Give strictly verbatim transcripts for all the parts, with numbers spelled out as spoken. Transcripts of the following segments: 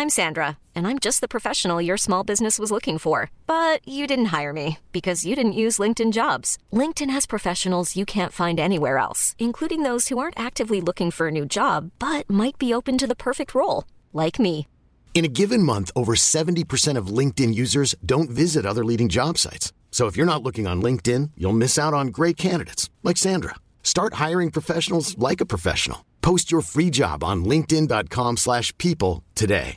I'm Sandra, and I'm just the professional your small business was looking for. But you didn't hire me because you didn't use LinkedIn Jobs. LinkedIn has professionals you can't find anywhere else, including those who aren't actively looking for a new job, but might be open to the perfect role, like me. In a given month, over seventy percent of LinkedIn users don't visit other leading job sites. So if you're not looking on LinkedIn, you'll miss out on great candidates like Sandra. Start hiring professionals like a professional. Post your free job on linkedin.com slash people today.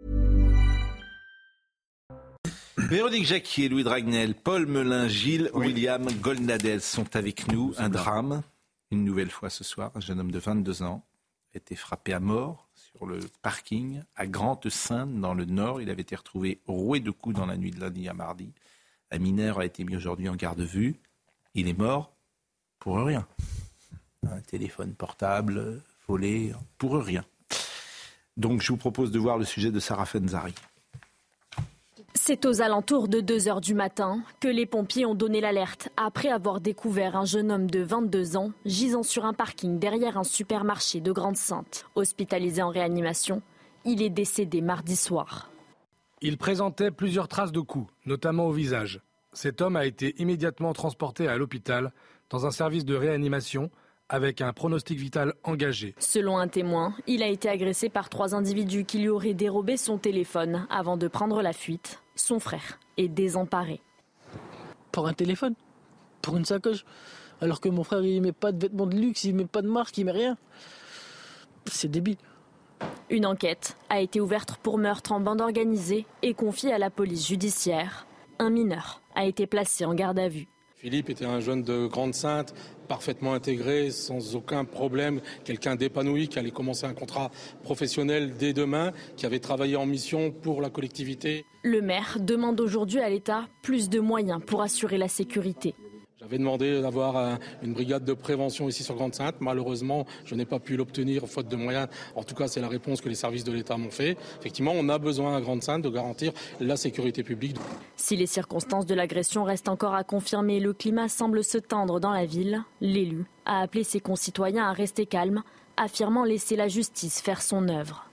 Véronique Jacquier, Louis Dragnel, Paul Melun, Gilles, oui. William Goldnadel sont avec nous. Un drame, une nouvelle fois ce soir. Un jeune homme de vingt-deux ans a été frappé à mort sur le parking à Grande-Synthe dans le Nord. Il avait été retrouvé roué de coups dans la nuit de lundi à mardi. Un mineur a été mis aujourd'hui en garde à vue. Il est mort pour rien. Un téléphone portable volé pour rien. Donc je vous propose de voir le sujet de Sarah Fenzari. C'est aux alentours de deux heures du matin que les pompiers ont donné l'alerte après avoir découvert un jeune homme de vingt-deux ans gisant sur un parking derrière un supermarché de Grande-Synthe. Hospitalisé en réanimation, il est décédé mardi soir. Il présentait plusieurs traces de coups, notamment au visage. Cet homme a été immédiatement transporté à l'hôpital dans un service de réanimation avec un pronostic vital engagé. Selon un témoin, il a été agressé par trois individus qui lui auraient dérobé son téléphone avant de prendre la fuite. Son frère est désemparé. Pour un téléphone, pour une sacoche, alors que mon frère il met pas de vêtements de luxe, il met pas de marque, il met rien. C'est débile. Une enquête a été ouverte pour meurtre en bande organisée et confiée à la police judiciaire. Un mineur a été placé en garde à vue. Philippe était un jeune de Grande-Synthe, parfaitement intégré, sans aucun problème, quelqu'un d'épanoui qui allait commencer un contrat professionnel dès demain, qui avait travaillé en mission pour la collectivité. Le maire demande aujourd'hui à l'État plus de moyens pour assurer la sécurité. J'avais demandé d'avoir un, une brigade de prévention ici sur Grande-Synthe. Malheureusement, je n'ai pas pu l'obtenir faute de moyens. En tout cas, c'est la réponse que les services de l'État m'ont fait. Effectivement, on a besoin à Grande-Synthe de garantir la sécurité publique. Si les circonstances de l'agression restent encore à confirmer, le climat semble se tendre dans la ville. L'élu a appelé ses concitoyens à rester calmes, affirmant laisser la justice faire son œuvre.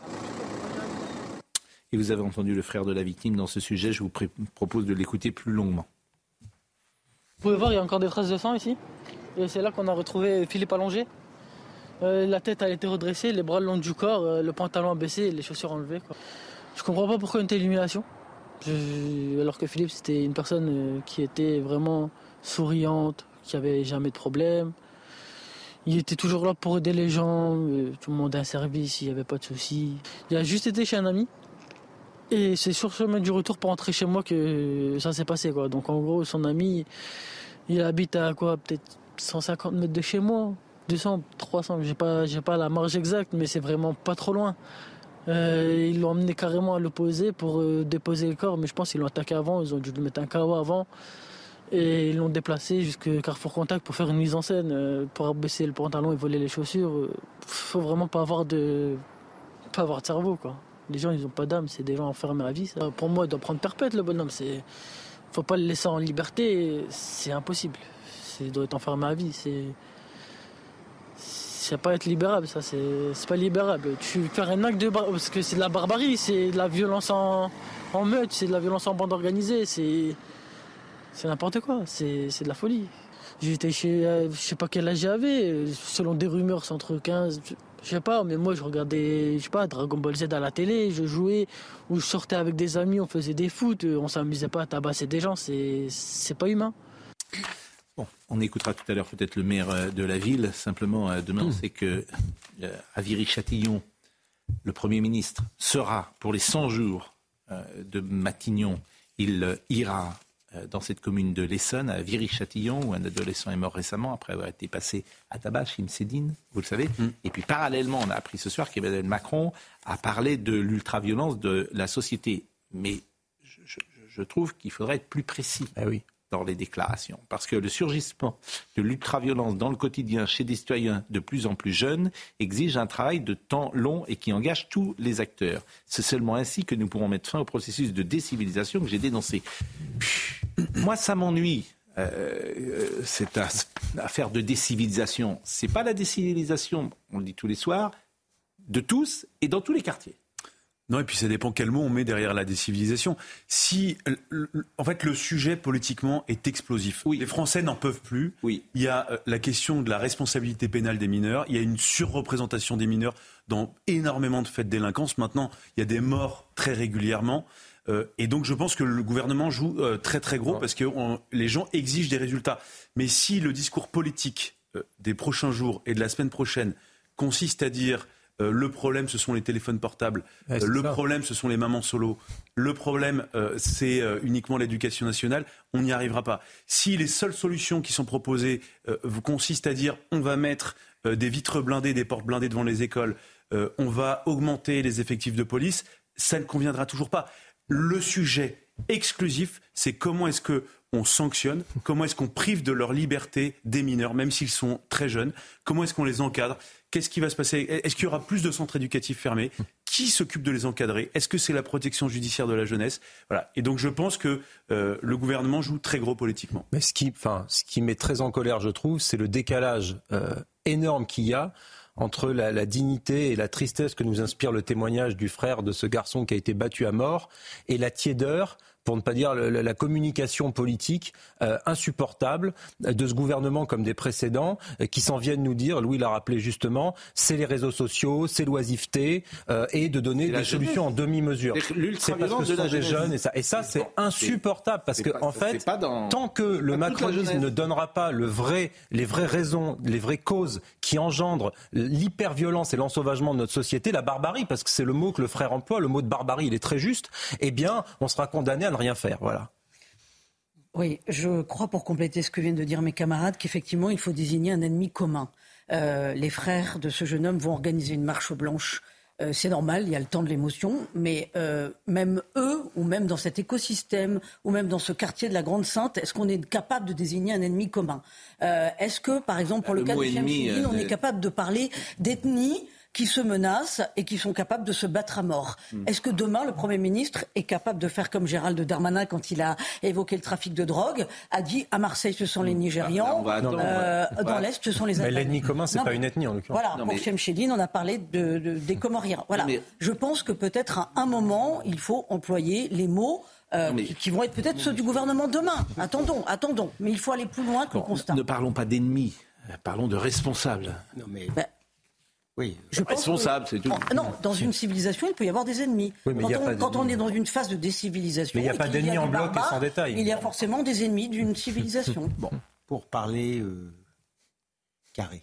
Et vous avez entendu le frère de la victime dans ce sujet. Je vous pré- propose de l'écouter plus longuement. Vous pouvez voir, il y a encore des traces de sang ici. Et c'est là qu'on a retrouvé Philippe allongé. Euh, la tête a été redressée, les bras le long du corps, euh, le pantalon abaissé, les chaussures enlevées. Quoi. Je comprends pas pourquoi une telle illumination. Je... Alors que Philippe, c'était une personne euh, qui était vraiment souriante, qui avait jamais de problème. Il était toujours là pour aider les gens, euh, tout le monde a un service, il n'y avait pas de soucis. Il a juste été chez un ami. Et c'est sur le chemin du retour pour rentrer chez moi que ça s'est passé, quoi. Donc en gros, son ami, il habite à quoi, peut-être cent cinquante mètres de chez moi, deux cents, trois cents, j'ai pas, j'ai pas la marge exacte, mais c'est vraiment pas trop loin. Euh, ils l'ont emmené carrément à l'opposé pour euh, déposer le corps, mais je pense qu'ils l'ont attaqué avant, ils ont dû lui mettre un K O avant. Et ils l'ont déplacé jusqu'à Carrefour Contact pour faire une mise en scène, euh, pour abaisser le pantalon et voler les chaussures. Euh, faut vraiment pas avoir de, pas avoir de cerveau, quoi. Les gens, ils n'ont pas d'âme, c'est des gens enfermés à vie. Ça. Pour moi, il doit prendre perpète, le bonhomme. Il ne faut pas le laisser en liberté, c'est impossible. Il doit être enfermé à vie. C'est ne pas être libérable, ça. C'est pas libérable. Tu fais un acte de bar... parce que c'est de la barbarie, c'est de la violence en, en meute, c'est de la violence en bande organisée, c'est n'importe quoi, c'est de la folie. J'étais chez, euh, je sais pas quel âge j'avais, selon des rumeurs, c'est entre quinze... Je sais pas, mais moi je regardais, je sais pas, Dragon Ball Z à la télé, je jouais, ou je sortais avec des amis, on faisait des foot, on s'amusait pas à tabasser des gens, c'est, c'est pas humain. Bon, on écoutera tout à l'heure peut-être le maire de la ville. Simplement, demain, on sait que à Viry-Châtillon, le Premier ministre sera pour les cent jours de Matignon. Il ira dans cette commune de l'Essonne, à Viry-Châtillon, où un adolescent est mort récemment après avoir été passé à tabac chez Imsedine, vous le savez. Mm. Et puis parallèlement, on a appris ce soir qu'Emmanuel Macron a parlé de l'ultraviolence de la société. Mais je, je, je trouve qu'il faudrait être plus précis ah oui. dans les déclarations. Parce que le surgissement de l'ultraviolence dans le quotidien chez des citoyens de plus en plus jeunes exige un travail de temps long et qui engage tous les acteurs. C'est seulement ainsi que nous pourrons mettre fin au processus de décivilisation que j'ai dénoncé. Moi, ça m'ennuie, euh, cette affaire de décivilisation. C'est pas la décivilisation, on le dit tous les soirs, de tous et dans tous les quartiers. Non, et puis ça dépend quel mot on met derrière la décivilisation. Si, en fait, le sujet politiquement est explosif. Oui. Les Français n'en peuvent plus. Oui. Il y a la question de la responsabilité pénale des mineurs. Il y a une surreprésentation des mineurs dans énormément de faits de délinquance. Maintenant, il y a des morts très régulièrement. Euh, et donc, je pense que le gouvernement joue euh, très très gros, parce que on, les gens exigent des résultats. Mais si le discours politique euh, des prochains jours et de la semaine prochaine consiste à dire Euh, le problème, ce sont les téléphones portables. Ouais, euh, le ça. problème, ce sont les mamans solo. Le problème, euh, c'est euh, uniquement l'éducation nationale. On n'y arrivera pas. Si les seules solutions qui sont proposées euh, consistent à dire on va mettre euh, des vitres blindées, des portes blindées devant les écoles, euh, on va augmenter les effectifs de police, ça ne conviendra toujours pas. Le sujet exclusif, c'est comment est-ce que on sanctionne, comment est-ce qu'on prive de leur liberté des mineurs, même s'ils sont très jeunes, comment est-ce qu'on les encadre, qu'est-ce qui va se passer, est-ce qu'il y aura plus de centres éducatifs fermés, qui s'occupe de les encadrer, est-ce que c'est la protection judiciaire de la jeunesse, voilà. Et donc je pense que euh, le gouvernement joue très gros politiquement. Mais ce qui, enfin, ce qui met très en colère, je trouve, c'est le décalage euh, énorme qu'il y a entre la, la dignité et la tristesse que nous inspire le témoignage du frère de ce garçon qui a été battu à mort, et la tiédeur, pour ne pas dire la, la communication politique euh, insupportable de ce gouvernement comme des précédents, euh, qui s'en viennent nous dire, Louis l'a rappelé justement, c'est les réseaux sociaux, c'est l'oisiveté, euh, et de donner des solutions en demi-mesure. C'est parce que ce sont des jeunes, et ça, et ça c'est, c'est insupportable, parce que en fait, dans... tant que le macronisme ne donnera pas le vrai, les vraies raisons, les vraies causes qui engendrent l'hyperviolence et l'ensauvagement de notre société, la barbarie, parce que c'est le mot que le frère emploie, le mot de barbarie, il est très juste, eh bien, on sera condamné à ne rien faire, voilà. Oui, je crois, pour compléter ce que viennent de dire mes camarades, qu'effectivement, il faut désigner un ennemi commun. Euh, les frères de ce jeune homme vont organiser une marche blanche. Euh, c'est normal, il y a le temps de l'émotion, mais euh, même eux, ou même dans cet écosystème, ou même dans ce quartier de la Grande-Sainte, est-ce qu'on est capable de désigner un ennemi commun ? euh, Est-ce que, par exemple, pour le, le cas de Chemchedine, on est capable de parler d'ethnie qui se menacent et qui sont capables de se battre à mort. Mmh. Est-ce que demain, le Premier ministre est capable de faire comme Gérald Darmanin, quand il a évoqué le trafic de drogue, a dit à Marseille, ce sont les Nigérians, ah, attendre, euh, ouais. dans l'Est, ce sont les Albanais. L'ennemi commun, c'est non, pas une ethnie, en l'occurrence. Voilà, non, pour mais... Chemchedine, on a parlé de, de, des Comoriens. Voilà. Mais... Je pense que peut-être à un moment, il faut employer les mots Euh, mais... qui, qui vont être peut-être ceux du gouvernement demain. Attendons, attendons. Mais il faut aller plus loin que bon, le constat. Ne parlons pas d'ennemis, parlons de responsables. Non, mais... Ben... Oui, je responsable, c'est tout. Non, dans une civilisation, il peut y avoir des ennemis. Oui, quand on, quand on est dans une phase de décivilisation, mais il n'y a pas d'ennemis en bloc et sans détail. Il y a forcément des ennemis d'une civilisation. Bon, pour parler euh, carré.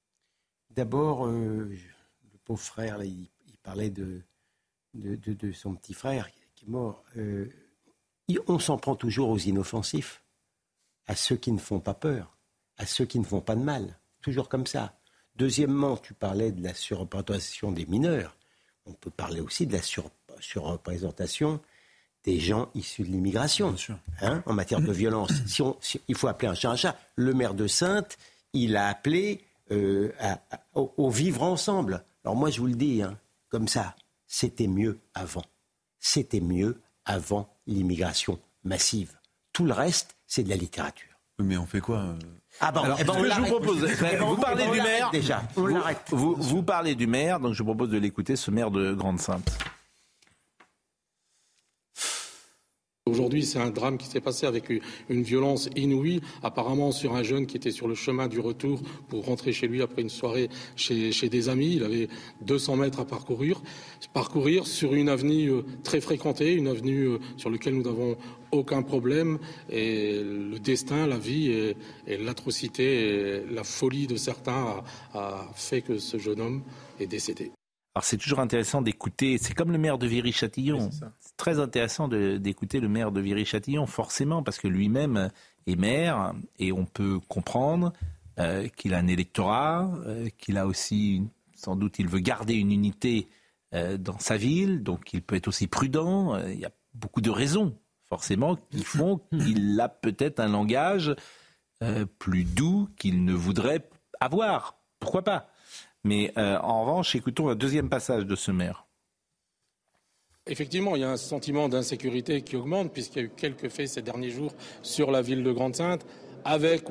D'abord, euh, le pauvre frère, là, il, il parlait de, de, de, de son petit frère qui est mort. Euh, on s'en prend toujours aux inoffensifs, à ceux qui ne font pas peur, à ceux qui ne font pas de mal. Toujours comme ça. Deuxièmement, tu parlais de la surreprésentation des mineurs. On peut parler aussi de la sur, surreprésentation des gens issus de l'immigration, hein, en matière de violence. Si on, si, il faut appeler un chat un chat. Le maire de Saintes, il a appelé euh, à, à, au, au vivre ensemble. Alors moi, je vous le dis, hein, comme ça, c'était mieux avant. C'était mieux avant l'immigration massive. Tout le reste, c'est de la littérature. Mais on fait quoi euh... Ah bon, alors, eh ben, je vous propose, vous, vous parlez du maire, déjà. Vous, vous, vous parlez du maire, donc je vous propose de l'écouter, ce maire de Grande-Sainte. Aujourd'hui, c'est un drame qui s'est passé avec une violence inouïe, apparemment sur un jeune qui était sur le chemin du retour pour rentrer chez lui après une soirée chez, chez des amis. Il avait deux cents mètres à parcourir, parcourir sur une avenue très fréquentée, une avenue sur laquelle nous n'avons aucun problème. Et le destin, la vie et, et l'atrocité et la folie de certains a, a fait que ce jeune homme est décédé. Alors c'est toujours intéressant d'écouter, c'est comme le maire de Viry-Châtillon, oui, c'est, c'est très intéressant de, d'écouter le maire de Viry-Châtillon, forcément, parce que lui-même est maire, et on peut comprendre euh, qu'il a un électorat, euh, qu'il a aussi, sans doute, il veut garder une unité euh, dans sa ville, donc il peut être aussi prudent, euh, il y a beaucoup de raisons, forcément, qui font qu'il a peut-être un langage euh, plus doux qu'il ne voudrait avoir, pourquoi pas ? Mais euh, en revanche, écoutons un deuxième passage de ce maire. Effectivement, il y a un sentiment d'insécurité qui augmente, puisqu'il y a eu quelques faits ces derniers jours sur la ville de Grande-Sainte, avec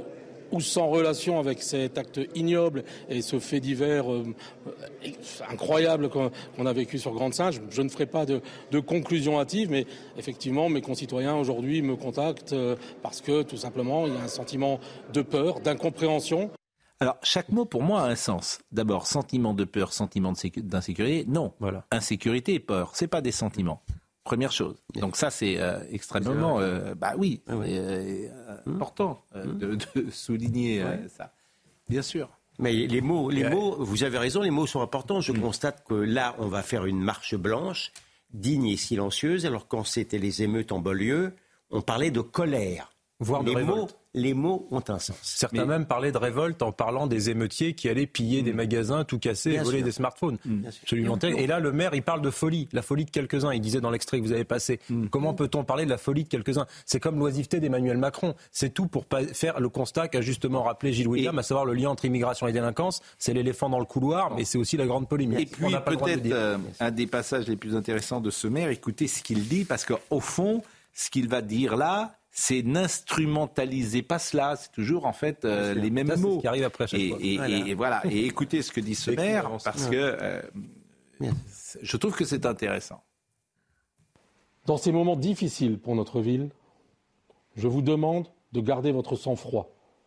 ou sans relation avec cet acte ignoble et ce fait divers euh, incroyable qu'on, qu'on a vécu sur Grande-Synthe. Je, je ne ferai pas de, de conclusion hâtive, mais effectivement, mes concitoyens aujourd'hui me contactent euh, parce que tout simplement, il y a un sentiment de peur, d'incompréhension. Alors, chaque mot, pour moi, a un sens. D'abord, sentiment de peur, sentiment de sécu- d'insécurité. Non, voilà. Insécurité et peur, c'est pas des sentiments. Première chose. Donc ça, c'est euh, extrêmement... Euh, bah oui, ah oui. Euh, mmh. important euh, mmh. de, de souligner euh, ouais. ça. Bien sûr. Mais les mots, les ouais. mots, vous avez raison, les mots sont importants. Je mmh. constate que là, on va faire une marche blanche, digne et silencieuse, alors quand c'était les émeutes en banlieue, on parlait de colère. Voire de les révolte. Mots, les mots ont un sens. Certains Mais... même parlaient de révolte en parlant des émeutiers qui allaient piller mmh. des magasins, tout casser, Bien et voler sûr. des smartphones. Mmh. Absolument. Et là, le maire, il parle de folie, la folie de quelques-uns. Il disait dans l'extrait que vous avez passé, mmh. comment peut-on parler de la folie de quelques-uns ? C'est comme l'oisiveté d'Emmanuel Macron. C'est tout pour faire le constat qu'a justement rappelé Gilles William, et... à savoir le lien entre immigration et délinquance. C'est l'éléphant dans le couloir, mais c'est aussi la grande polémique. Et puis, peut-être euh, un des passages les plus intéressants de ce maire, écoutez ce qu'il dit, parce qu'au fond, ce qu'il va dire là, c'est n'instrumentalisez pas cela, c'est toujours en fait euh, les mêmes ça, mots. C'est ce qui arrive après chaque et, fois. Et, voilà. Et, et voilà. Et écoutez ce que dit ce maire, parce que euh, je trouve que c'est intéressant. Dans ces moments difficiles pour notre ville, je vous demande de garder votre sang-froid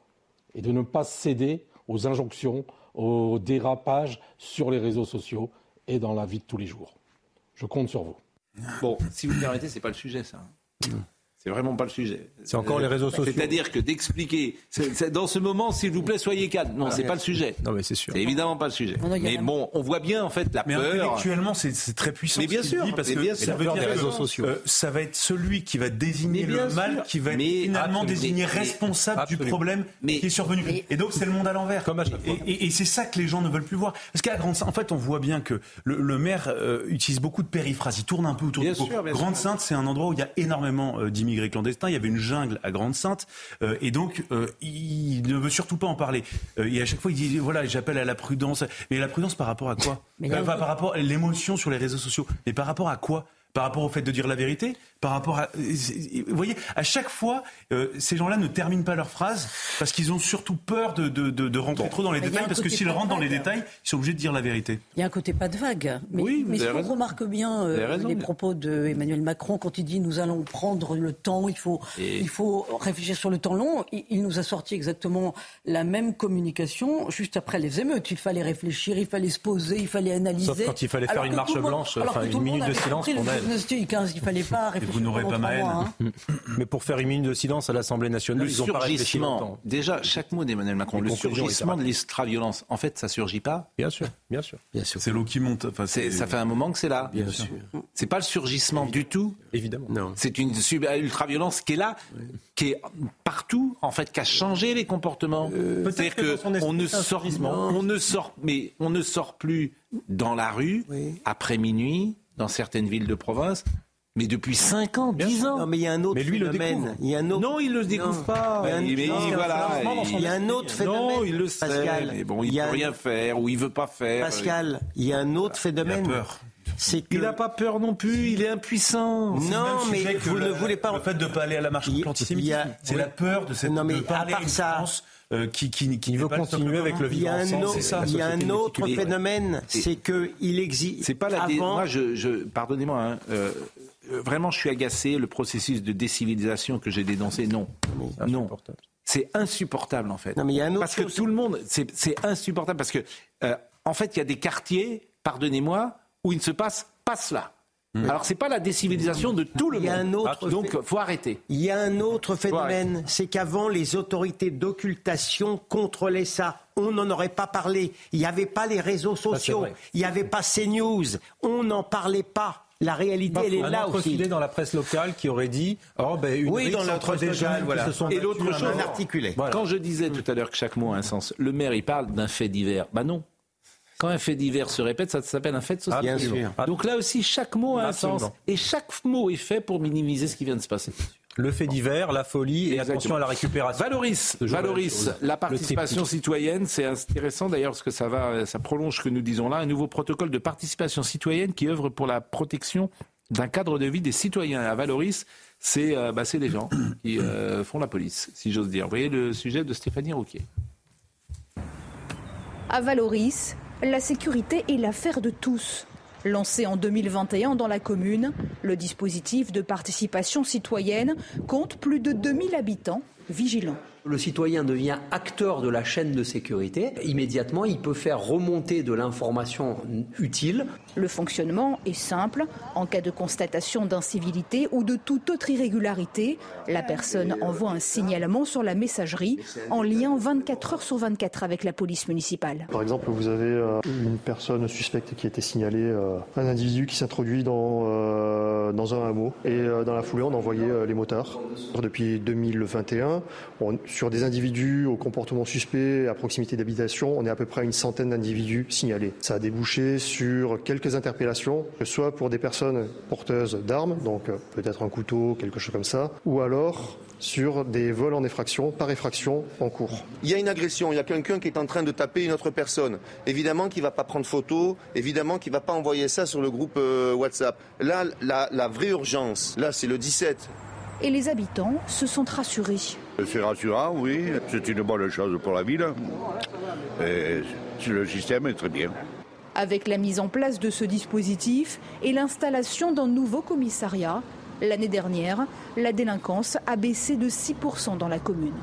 et de ne pas céder aux injonctions, aux dérapages sur les réseaux sociaux et dans la vie de tous les jours. Je compte sur vous. Bon, si vous me permettez, c'est pas le sujet, ça. C'est vraiment pas le sujet. C'est encore les réseaux sociaux. C'est-à-dire que d'expliquer, c'est, c'est, dans ce moment, s'il vous plaît, soyez calme. Non, c'est pas le sujet. Non, mais c'est sûr. C'est évidemment pas le sujet. Non, non, mais bon, on voit bien en fait la mais peur. Intellectuellement, c'est, c'est très puissant. Mais bien ce sûr, dit, parce mais que bien ça sûr. veut dire des réseaux que, sociaux. Euh, ça va être celui qui va désigner le mal, qui va être mais finalement absolument. désigner responsable absolument. du problème mais, qui est survenu. Mais, et donc c'est le monde à l'envers. Comme à chaque fois. Et, et, et c'est ça que les gens ne veulent plus voir. Parce qu'à Grande-Synthe, en fait, on voit bien que le, le maire euh, utilise beaucoup de périphrases. Il tourne un peu autour du pot. Grande-Synthe, c'est un endroit où il y a énormément euh, d'immigrés clandestins. Il y avait une jungle à Grande-Synthe. Euh, et donc, euh, il ne veut surtout pas en parler. Euh, et à chaque fois, il dit, voilà, j'appelle à la prudence. Mais la prudence par rapport à quoi ? euh, Par rapport à l'émotion sur les réseaux sociaux. Mais par rapport à quoi ? Par rapport au fait de dire la vérité, par rapport à... Vous voyez, à chaque fois, euh, ces gens-là ne terminent pas leurs phrases parce qu'ils ont surtout peur de, de, de, de rentrer bon. trop dans les mais détails, parce que s'ils rentrent dans les détails, ils sont obligés de dire la vérité. Il y a un côté pas de vague. Mais, oui, mais si on raison. remarque bien euh, raison, les mais... propos d'Emmanuel Macron, quand il dit « nous allons prendre le temps, il faut, Et... il faut réfléchir sur le temps long », il, il nous a sorti exactement la même communication juste après les émeutes. Il fallait réfléchir, il fallait se poser, il fallait analyser. Sauf quand il fallait faire une marche blanche, enfin une minute de silence pour elle. Il fallait pas réfléchir. Et vous n'aurez pas ma haine. Hein. Mais pour faire une minute de silence à l'Assemblée nationale, le ils ont pas réfléchi longtemps. Déjà, chaque mot d'Emmanuel Macron, le surgissement de l'extra-violence, en fait, ça surgit pas. Bien sûr, bien sûr. Bien sûr. C'est l'eau qui monte. Enfin, c'est... C'est, ça fait un moment que c'est là. Bien, bien sûr. sûr. C'est pas le surgissement du tout. Évidemment. Non. C'est une ultra-violence qui est là, oui. qui est partout, en fait, qui a changé les comportements. Euh, C'est-à-dire que, que on ne sort, on ne sort, mais on ne sort plus dans la rue oui. après minuit dans certaines villes de province. Mais depuis cinq ans, dix ans. Non, mais il y a un autre mais lui phénomène. Il y a un autre... Non, il ne le découvre non. pas. Mais, mais, mais non, voilà, il y a un autre phénomène. Non, il le sait. Pascal, mais bon, il ne peut rien faire ou il ne veut pas faire. Pascal, il y a un autre phénomène. Il a peur. C'est que... Il n'a pas peur non plus, il est impuissant. Non, mais vous le, ne voulez pas... Le fait de ne pas aller à la marche contre l'antisémitisme, a... c'est oui. la peur de, cette, non, mais de parler à une ça... France euh, qui, qui, qui veut continuer avec le vivre ensemble. Il y a un, il y a un autre phénomène, c'est qu'il existe... C'est pas la... Avant... Dé... Moi, je, je... pardonnez-moi, hein, euh... vraiment, je suis agacé. Le processus de décivilisation que j'ai dénoncé, non, c'est non, c'est insupportable en fait. Non, mais il y a un autre parce que chose... tout le monde, c'est, c'est insupportable parce que, euh, en fait, il y a des quartiers, pardonnez-moi, où il ne se passe pas cela. Mmh. Alors, c'est pas la décivilisation de tout le il y a monde. Un autre Donc, fait... faut arrêter. Il y a un autre phénomène, c'est qu'avant, les autorités d'occultation contrôlaient ça. On n'en aurait pas parlé. Il n'y avait pas les réseaux sociaux. Il n'y avait pas CNews. On n'en parlait pas. La réalité, elle est un là autre aussi. Filé dans la presse locale qui aurait dit oh, ben, une oui, dans la presse locale, voilà. Et l'autre chose, un articulé. Voilà. Quand je disais tout à l'heure que chaque mot a un sens, le maire, il parle d'un fait divers. Ben non. Quand un fait divers se répète, ça s'appelle un fait de société. Bien sûr. Donc là aussi, chaque mot a un Absolument. sens. Et chaque mot est fait pour minimiser ce qui vient de se passer. Le fait divers, la folie et Exactement. attention à la récupération. Valorise, valorise la participation citoyenne. C'est intéressant d'ailleurs parce que ça va, ça prolonge ce que nous disons là. Un nouveau protocole de participation citoyenne qui œuvre pour la protection d'un cadre de vie des citoyens. À Valoris, c'est, euh, bah, c'est les gens qui euh, font la police, si j'ose dire. Vous voyez le sujet de Stéphanie Rouquier. À Valoris, la sécurité est l'affaire de tous. Lancé en deux mille vingt et un dans la commune, le dispositif de participation citoyenne compte plus de deux mille habitants vigilants. Le citoyen devient acteur de la chaîne de sécurité. Immédiatement, il peut faire remonter de l'information utile. Le fonctionnement est simple. En cas de constatation d'incivilité ou de toute autre irrégularité, la personne envoie un signalement sur la messagerie en lien vingt-quatre heures sur vingt-quatre avec la police municipale. Par exemple, vous avez euh, une personne suspecte qui a été signalée, euh, un individu qui s'introduit dans, euh, dans un hameau. Et euh, dans la foulée, on a envoyé euh, les motards. Depuis deux mille vingt et un, on, sur des individus au comportement suspect à proximité d'habitation, on est à peu près à une centaine d'individus signalés. Ça a débouché sur quelques interpellations, que ce soit pour des personnes porteuses d'armes, donc euh, peut-être un couteau, quelque chose comme ça, ou alors sur des vols en effraction, par effraction, en cours. Il y a une agression, il y a quelqu'un qui est en train de taper une autre personne. Évidemment qu'il ne va pas prendre photo, évidemment qu'il ne va pas envoyer ça sur le groupe euh, WhatsApp. Là, la, la vraie urgence, là, c'est le dix-sept. Et les habitants se sentent rassurés. C'est rassurant, oui. C'est une bonne chose pour la ville. Et le système est très bien. Avec la mise en place de ce dispositif et l'installation d'un nouveau commissariat, l'année dernière, la délinquance a baissé de six pour cent dans la commune.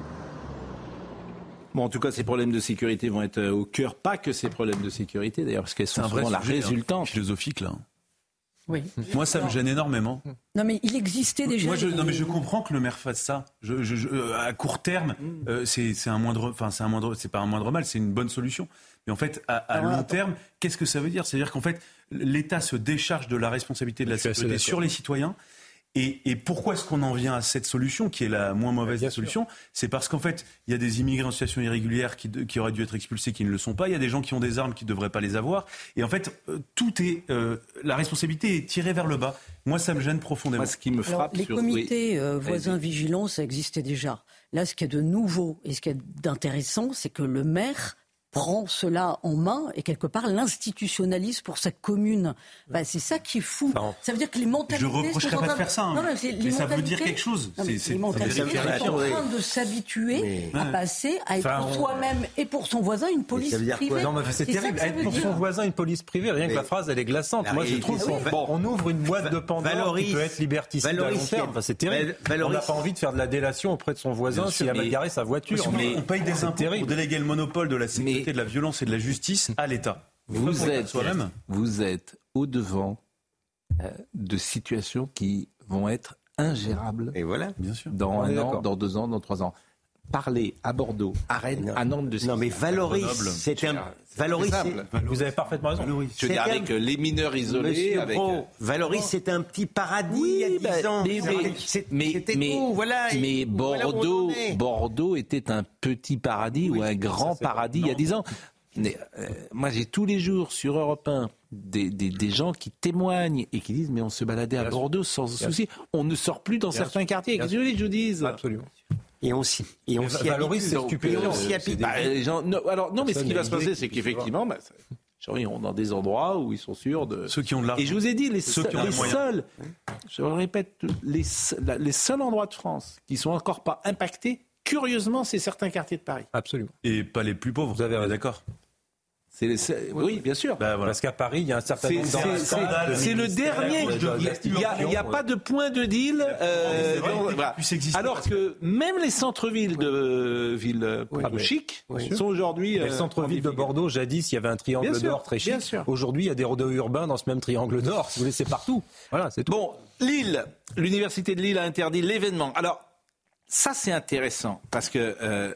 Bon, en tout cas, ces problèmes de sécurité vont être au cœur, pas que ces problèmes de sécurité d'ailleurs, parce qu'elles sont souvent la résultante. Hein, philosophique là. Oui. Moi, ça me gêne énormément. Non, mais il existait déjà. Moi, je, non, mais je comprends que le maire fasse ça. Je, je, je, à court terme, euh, c'est, c'est un moindre, enfin, c'est un moindre, c'est pas un moindre mal, c'est une bonne solution. Mais en fait, à, à long terme, qu'est-ce que ça veut dire ? C'est-à-dire qu'en fait, l'État se décharge de la responsabilité de la sécurité sur les citoyens. Et, et pourquoi est-ce qu'on en vient à cette solution, qui est la moins mauvaise des solutions ? C'est parce qu'en fait, il y a des immigrés en situation irrégulière qui, qui auraient dû être expulsés, qui ne le sont pas. Il y a des gens qui ont des armes qui ne devraient pas les avoir. Et en fait, euh, tout est, euh, la responsabilité est tirée vers le bas. Moi, ça me gêne profondément. Moi, ce qui me frappe, Alors, les sur... comités oui. euh, voisins vigilants, ça existait déjà. Là, ce qui est de nouveau et ce qui est d'intéressant, c'est que le maire prend cela en main et quelque part l'institutionnalise pour sa commune. Ben, c'est ça qui est fou. Enfin, ça veut dire que les mentalités... Je ne reprocherais pas de faire ça, hein. non, mais, c'est, mais ça veut dire quelque chose. Non, c'est, c'est, les mentalités sont en train de s'habituer mais... à passer à être enfin, pour on... soi-même et pour son voisin une police privée. Non, mais c'est, c'est terrible. Être pour dire. Son voisin une police privée, rien mais... que la phrase, elle est glaçante. Moi, je trouve qu'on bon, on ouvre une boîte de Pandore Valoris, qui peut être liberticide à long terme. Enfin, c'est terrible. On n'a pas envie de faire de la délation auprès de son voisin s'il a mal garé sa voiture. On paye des impôts pour déléguer le monopole de la sécurité, de la violence et de la justice à l'État. Vous êtes, vous êtes au-devant euh, de situations qui vont être ingérables. Et voilà, bien sûr. Dans un an, dans deux ans, dans trois ans. Parler à Bordeaux, à Rennes, non. à Nantes de Non, mais Valoris, c'est un. Valoris, c'est... Vous avez parfaitement raison. Valoris. Je veux dire, avec un... les mineurs isolés. Avec... Pro, Valoris, c'est un petit paradis oui, il y a dix bah, ans. Mais, mais, c'est, mais, c'était mais, tout, voilà. Mais Bordeaux, voilà Bordeaux était un petit paradis oui, ou un grand ça, paradis non. il y a dix ans. Mais, euh, moi, j'ai tous les jours sur Europe un des, des, des gens qui témoignent et qui disent mais on se baladait à Bordeaux sans souci. On ne sort plus dans Bien certains sûr. quartiers. Qu'est-ce que je vous dise ? Absolument. Et on s'y, et on s'y Valoris, c'est stupéfiant. On s'y applique. Bah, les gens, non, alors, non, mais ce qui va se passer, c'est qu'effectivement, bah, les gens iront dans des endroits où ils sont sûrs de. Ceux qui ont de l'argent. Et je vous ai dit, les, Ceux seuls, les seuls, je le répète, les, les seuls endroits de France qui sont encore pas impactés, curieusement, c'est certains quartiers de Paris. Absolument. Et pas les plus pauvres. Vous avez d'accord. C'est les, c'est, oui, bien sûr. Ben, voilà. Parce qu'à Paris, il y a un certain nombre de scandales. C'est le dernier. Il n'y a, a pas de point de deal. Euh, donc, voilà. Alors que même les centres-villes de villes oui, oui. chic oui. sont aujourd'hui. Les euh, centres-villes de Bordeaux, jadis, il y avait un triangle bien d'or sûr, très chic. Aujourd'hui, il y a des rodéos urbains dans ce même triangle d'or. Si vous voulez, c'est partout. Voilà, c'est tout. Bon, Lille, l'université de Lille a interdit l'événement. Alors, ça, c'est intéressant parce que euh,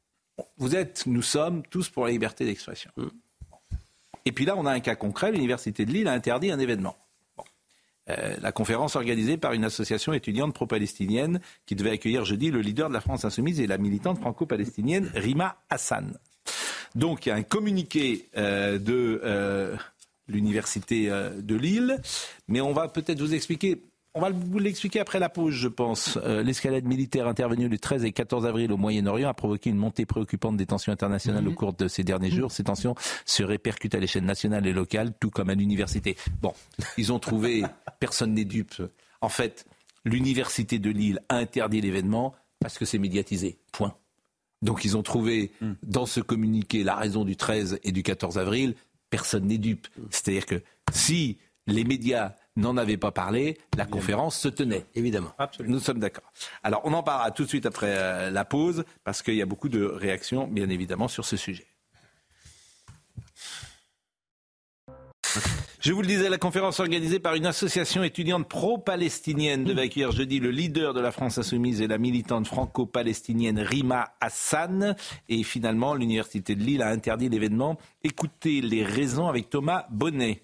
vous êtes, nous sommes tous pour la liberté d'expression. Mm. Et puis là, on a un cas concret. L'université de Lille a interdit un événement. Bon. Euh, la conférence organisée par une association étudiante pro-palestinienne qui devait accueillir jeudi le leader de la France insoumise et la militante franco-palestinienne Rima Hassan. Donc, il y a un communiqué euh, de euh, l'université euh, de Lille. Mais on va peut-être vous expliquer On va vous l'expliquer après la pause, je pense. Euh, l'escalade militaire intervenue le treize et quatorze avril au Moyen-Orient a provoqué une montée préoccupante des tensions internationales mmh. au cours de ces derniers jours. Ces tensions se répercutent à l'échelle nationale et locale, tout comme à l'université. Bon, ils ont trouvé, personne n'est dupe. En fait, l'université de Lille a interdit l'événement parce que c'est médiatisé. Point. Donc ils ont trouvé mmh. dans ce communiqué la raison du treize et du quatorze avril. Personne n'est dupe. C'est-à-dire que si les médias n'en avaient pas parlé, la évidemment. conférence se tenait. Évidemment. Absolument. Nous sommes d'accord. Alors, on en parlera tout de suite après euh, la pause, parce qu'il y a beaucoup de réactions, bien évidemment, sur ce sujet. Je vous le disais, la conférence organisée par une association étudiante pro-palestinienne devait accueillir jeudi le leader de la France insoumise et la militante franco-palestinienne Rima Hassan. Et finalement, l'université de Lille a interdit l'événement. Écoutez les raisons avec Thomas Bonnet.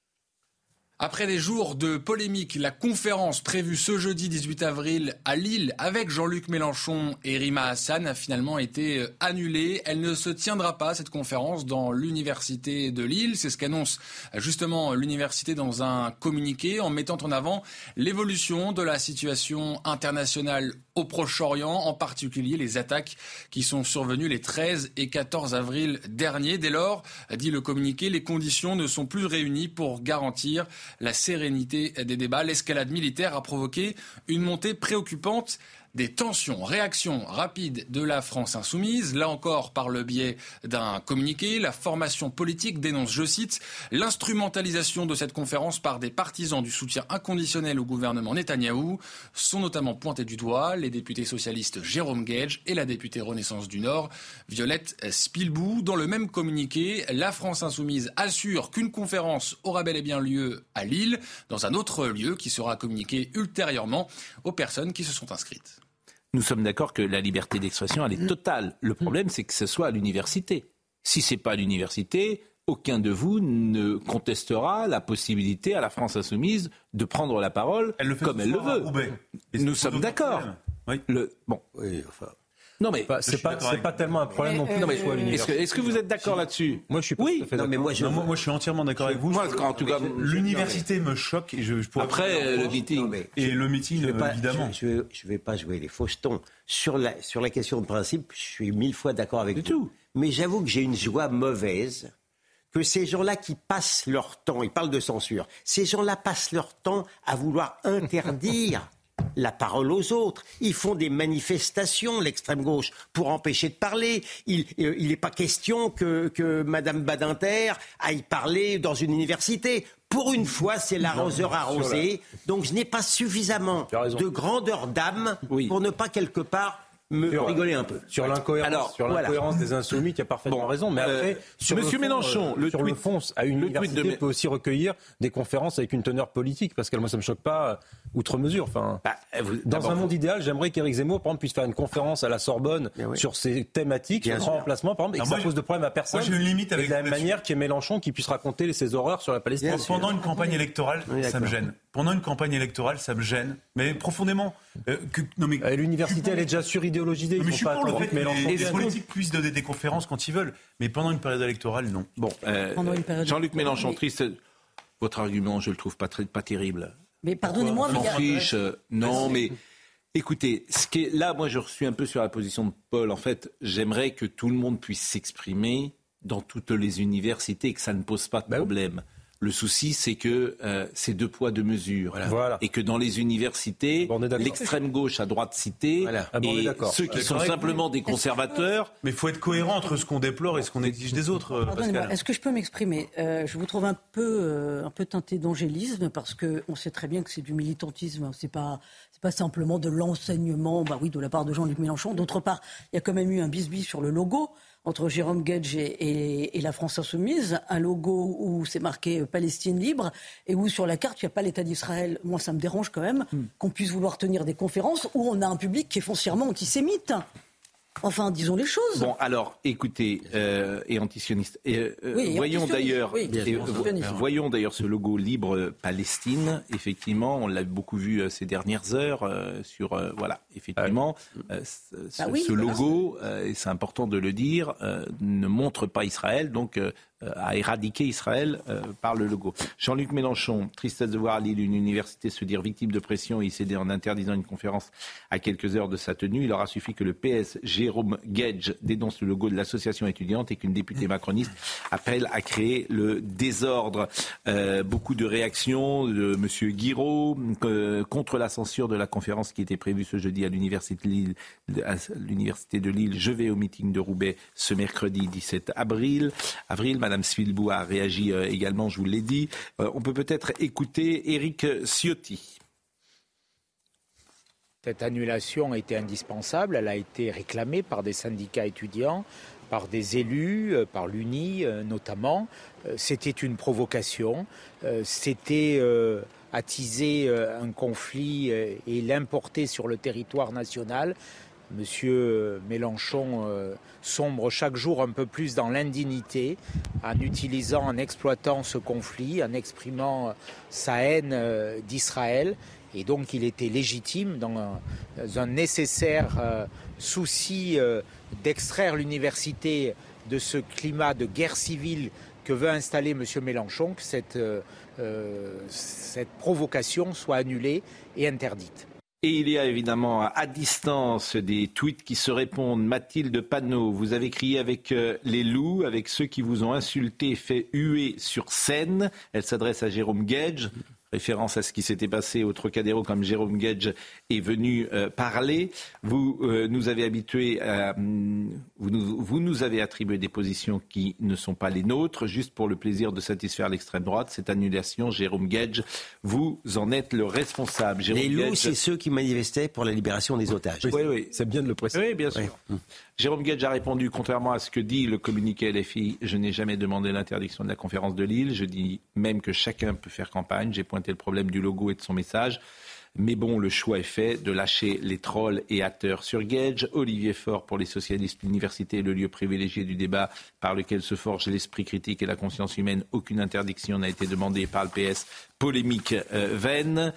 Après des jours de polémique, la conférence prévue ce jeudi dix-huit avril à Lille avec Jean-Luc Mélenchon et Rima Hassan a finalement été annulée. Elle ne se tiendra pas, cette conférence, dans l'université de Lille. C'est ce qu'annonce justement l'université dans un communiqué en mettant en avant l'évolution de la situation internationale au Proche-Orient, en particulier les attaques qui sont survenues les treize et quatorze avril dernier. Dès lors, dit le communiqué, les conditions ne sont plus réunies pour garantir la sérénité des débats. L'escalade militaire a provoqué une montée préoccupante des tensions. Réaction rapide de la France insoumise, là encore par le biais d'un communiqué. La formation politique dénonce, je cite, l'instrumentalisation de cette conférence par des partisans du soutien inconditionnel au gouvernement Netanyahou. Sont notamment pointés du doigt les députés socialistes Jérôme Gage et la députée Renaissance du Nord, Violette Spilbou. Dans le même communiqué, la France insoumise assure qu'une conférence aura bel et bien lieu à Lille, dans un autre lieu qui sera communiqué ultérieurement aux personnes qui se sont inscrites. Nous sommes d'accord que la liberté d'expression, elle est totale. Le problème, c'est que ce soit à l'université. Si ce n'est pas à l'université, aucun de vous ne contestera la possibilité à la France insoumise de prendre la parole elle le fait comme elle le veut. Nous sommes d'accord. Oui. Le, bon. Oui, enfin... Non mais bah, c'est pas c'est pas tellement un problème non plus. Non mais est-ce que, est-ce que vous êtes d'accord là-dessus? Moi je suis pas oui. tout à fait non, mais moi je non, moi, moi je suis entièrement d'accord avec vous. Moi en tout cas l'université me choque et je, je pourrais après le meeting mais, et je, le meeting je pas, évidemment. Je, je, je vais pas jouer les faussetons sur la sur la question de principe. Je suis mille fois d'accord avec du vous. Tout. Mais j'avoue que j'ai une joie mauvaise que ces gens-là qui passent leur temps, ils parlent de censure, ces gens-là passent leur temps à vouloir interdire la parole aux autres. Ils font des manifestations, l'extrême gauche, pour empêcher de parler. Il n'est euh, pas question que, que Mme Badinter aille parler dans une université. Pour une fois, c'est l'arroseur arrosé. Donc je n'ai pas suffisamment de grandeur d'âme oui. pour ne pas quelque part me sur, rigoler un peu. Sur l'incohérence, Alors, sur l'incohérence voilà. des insoumis, qui a parfaitement bon, raison. Mais après, euh, sur Monsieur le fond, Mélenchon, euh, le sur tweet, le fond, à une université de... peut aussi recueillir des conférences avec une teneur politique, parce que moi, ça me choque pas euh, outre mesure. Enfin, bah, vous, dans un monde vous... idéal, j'aimerais qu'Éric Zemmour, par exemple, puisse faire une conférence à la Sorbonne oui. sur ces thématiques, Bien sur le grand remplacement, par exemple, et que ça pose de problème à personne. Moi, j'ai une limite avec de la même manière qu'il y ait Mélenchon qui puisse raconter ses horreurs sur la Palestine. Pendant une campagne électorale, ça me gêne. Pendant une campagne électorale, ça me gêne, mais profondément. Euh, que, non mais euh, l'université, elle est déjà suridéologisée. Mais je suis pour le fait que les, les politiques puissent donner des conférences quand ils veulent, mais pendant une période électorale, non. Bon, euh, Jean-Luc Mélenchon, mais... triste. Votre argument, je le trouve pas très, pas terrible. Mais pardonnez-moi, mais il y a... fiche. Euh, non, mais écoutez, ce qui est là, moi, je suis un peu sur la position de Paul. En fait, j'aimerais que tout le monde puisse s'exprimer dans toutes les universités et que ça ne pose pas de ben problème. Oui. Le souci, c'est que euh, c'est deux poids, deux mesures. Voilà. Voilà. Et que dans les universités, bon, l'extrême gauche a droit de citer voilà. ah bon, et ceux qui sont simplement des conservateurs. Mais il faut être cohérent entre ce qu'on déplore et ce qu'on exige des autres. Pascal. Est-ce que je peux m'exprimer euh, Je vous trouve un peu, euh, un peu teinté d'angélisme parce qu'on sait très bien que c'est du militantisme. C'est pas, c'est pas simplement de l'enseignement, bah oui, de la part de Jean-Luc Mélenchon. D'autre part, il y a quand même eu un bisbis sur le logo entre Jérôme Gage et, et, et la France insoumise, un logo où c'est marqué Palestine libre et où sur la carte il n'y a pas l'État d'Israël. Moi ça me dérange quand même mm. qu'on puisse vouloir tenir des conférences où on a un public qui est foncièrement antisémite. Enfin, disons les choses. Bon, alors, écoutez, euh, et antisioniste. Et, euh, oui, voyons d'ailleurs, oui, et, voyons d'ailleurs ce logo libre Palestine. Effectivement, on l'a beaucoup vu euh, ces dernières heures euh, sur, euh, voilà, effectivement, euh, ce, ah oui, ce logo, euh, et c'est important de le dire, euh, ne montre pas Israël. Donc, euh, à éradiquer Israël euh, par le logo. Jean-Luc Mélenchon, tristesse de voir à Lille une université se dire victime de pression et y céder en interdisant une conférence à quelques heures de sa tenue. Il aura suffi que le P S, Jérôme Guedj, dénonce le logo de l'association étudiante et qu'une députée macroniste appelle à créer le désordre. Euh, beaucoup de réactions de M. Guiraud euh, contre la censure de la conférence qui était prévue ce jeudi à l'université de Lille. À l'université de Lille. Je vais au meeting de Roubaix ce mercredi dix-sept avril. avril Madame Svilbou a réagi euh, également, je vous l'ai dit. Euh, on peut peut-être écouter Éric Ciotti. Cette annulation était indispensable. Elle a été réclamée par des syndicats étudiants, par des élus, euh, par l'U N I euh, notamment. Euh, c'était une provocation. Euh, c'était euh, attiser euh, un conflit euh, et l'importer sur le territoire national. Monsieur Mélenchon euh, sombre chaque jour un peu plus dans l'indignité en utilisant, en exploitant ce conflit, en exprimant euh, sa haine euh, d'Israël. Et donc il était légitime, dans un, dans un nécessaire euh, souci euh, d'extraire l'université de ce climat de guerre civile que veut installer monsieur Mélenchon, que cette, euh, euh, cette provocation soit annulée et interdite. Et il y a évidemment à distance des tweets qui se répondent. Mathilde Panot, vous avez crié avec les loups, avec ceux qui vous ont insulté et fait huer sur scène. Elle s'adresse à Jérôme Guedj, référence à ce qui s'était passé au Trocadéro comme Jérôme Guedj est venu euh, parler. Vous euh, nous avez habitués, à, vous, nous, vous nous avez attribué des positions qui ne sont pas les nôtres, juste pour le plaisir de satisfaire l'extrême droite. Cette annulation, Jérôme Guedj, vous en êtes le responsable. Jérôme les loups, Guedj... c'est ceux qui manifestaient pour la libération des otages. Oui, oui. C'est bien de le préciser. Oui, bien sûr. Oui. Jérôme Guedj a répondu, contrairement à ce que dit le communiqué L F I, je n'ai jamais demandé l'interdiction de la conférence de Lille. Je dis même que chacun peut faire campagne. J'ai pointé le problème du logo et de son message. Mais bon, le choix est fait de lâcher les trolls et hateurs sur Guedj. Olivier Faure, pour les socialistes, l'université est le lieu privilégié du débat par lequel se forge l'esprit critique et la conscience humaine. Aucune interdiction n'a été demandée par le P S. Polémique euh, vaine.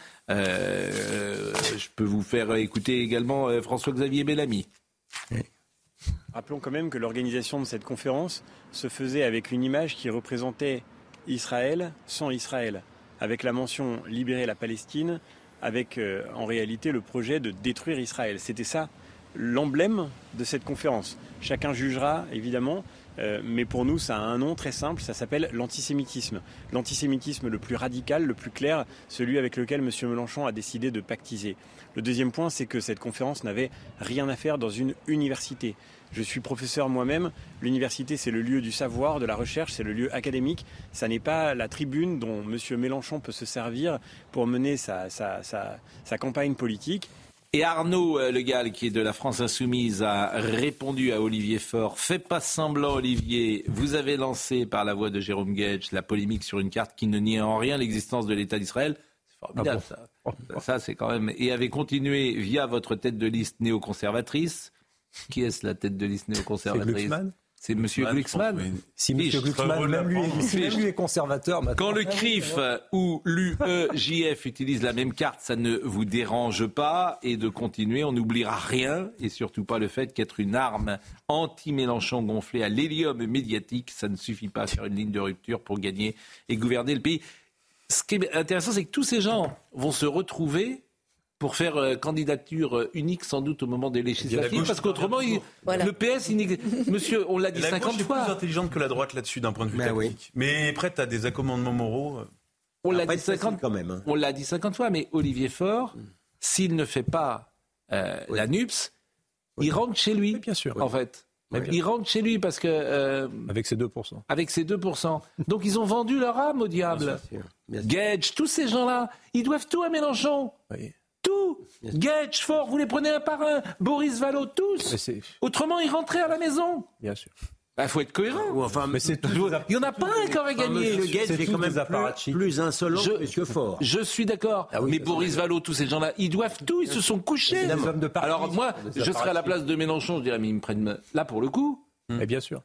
Euh, je peux vous faire écouter également euh, François-Xavier Bellamy. Oui. Rappelons quand même que l'organisation de cette conférence se faisait avec une image qui représentait Israël sans Israël, avec la mention « libérer la Palestine », avec euh, en réalité le projet de détruire Israël. C'était ça l'emblème de cette conférence. Chacun jugera évidemment, euh, mais pour nous ça a un nom très simple, ça s'appelle l'antisémitisme. L'antisémitisme le plus radical, le plus clair, celui avec lequel M. Mélenchon a décidé de pactiser. Le deuxième point, c'est que cette conférence n'avait rien à faire dans une université. Je suis professeur moi-même. L'université, c'est le lieu du savoir, de la recherche, c'est le lieu académique. Ça n'est pas la tribune dont M. Mélenchon peut se servir pour mener sa, sa, sa, sa campagne politique. Et Arnaud Le Gall, qui est de la France Insoumise, a répondu à Olivier Faure. Fais pas semblant, Olivier. Vous avez lancé par la voix de Jérôme Guedj la polémique sur une carte qui ne nie en rien l'existence de l'État d'Israël. C'est formidable, ah bon. ça. Ça, c'est quand même... Et avez continué via votre tête de liste néoconservatrice. Qui est-ce la tête de liste néoconservatrice? C'est M. Glucksmann. Si M. Glucksmann, même lui, si même lui est conservateur... Maintenant. Quand le C R I F ou l'U E J F utilisent la même carte, ça ne vous dérange pas. Et de continuer, on n'oubliera rien. Et surtout pas le fait qu'être une arme anti-Mélenchon gonflée à l'hélium médiatique, ça ne suffit pas à faire une ligne de rupture pour gagner et gouverner le pays. Ce qui est intéressant, c'est que tous ces gens vont se retrouver... pour faire euh, candidature unique sans doute au moment des législatives, parce qu'autrement, il, voilà. le P S, il, monsieur, on l'a dit la cinquante gauche fois. est plus intelligente que la droite là-dessus d'un point de vue ben tactique. Oui. Mais prête à des accommodements moraux. On l'a, dit cinquante, quand même, hein. on l'a dit cinquante fois, mais Olivier Faure, mm. s'il ne fait pas euh, oui. la NUPS, oui. il rentre chez lui, oui, bien sûr, en oui. fait. Oui. Il rentre chez lui parce que... Euh, avec ses deux pour cent. Avec ses deux pour cent. Donc ils ont vendu leur âme au diable. Guedj, tous ces gens-là, ils doivent tout à Mélenchon. Oui. Tout. Guedj, Faure, vous les prenez un par un. Boris Vallaud, tous. Autrement, ils rentraient à la maison. Bien sûr. Il bah, faut être cohérent. Ou enfin, mais c'est tout... Il n'y en a pas un qui aurait gagné. Le Guedj est quand même plus, plus insolent je, que Faure. Je suis d'accord. Ah oui, mais Boris Vallaud, tous ces gens-là, ils doivent tout. Ils se sont couchés. De Alors moi, je serais à la place de Mélenchon. Je dirais, mais ils me prennent là pour le coup. Mais bien sûr.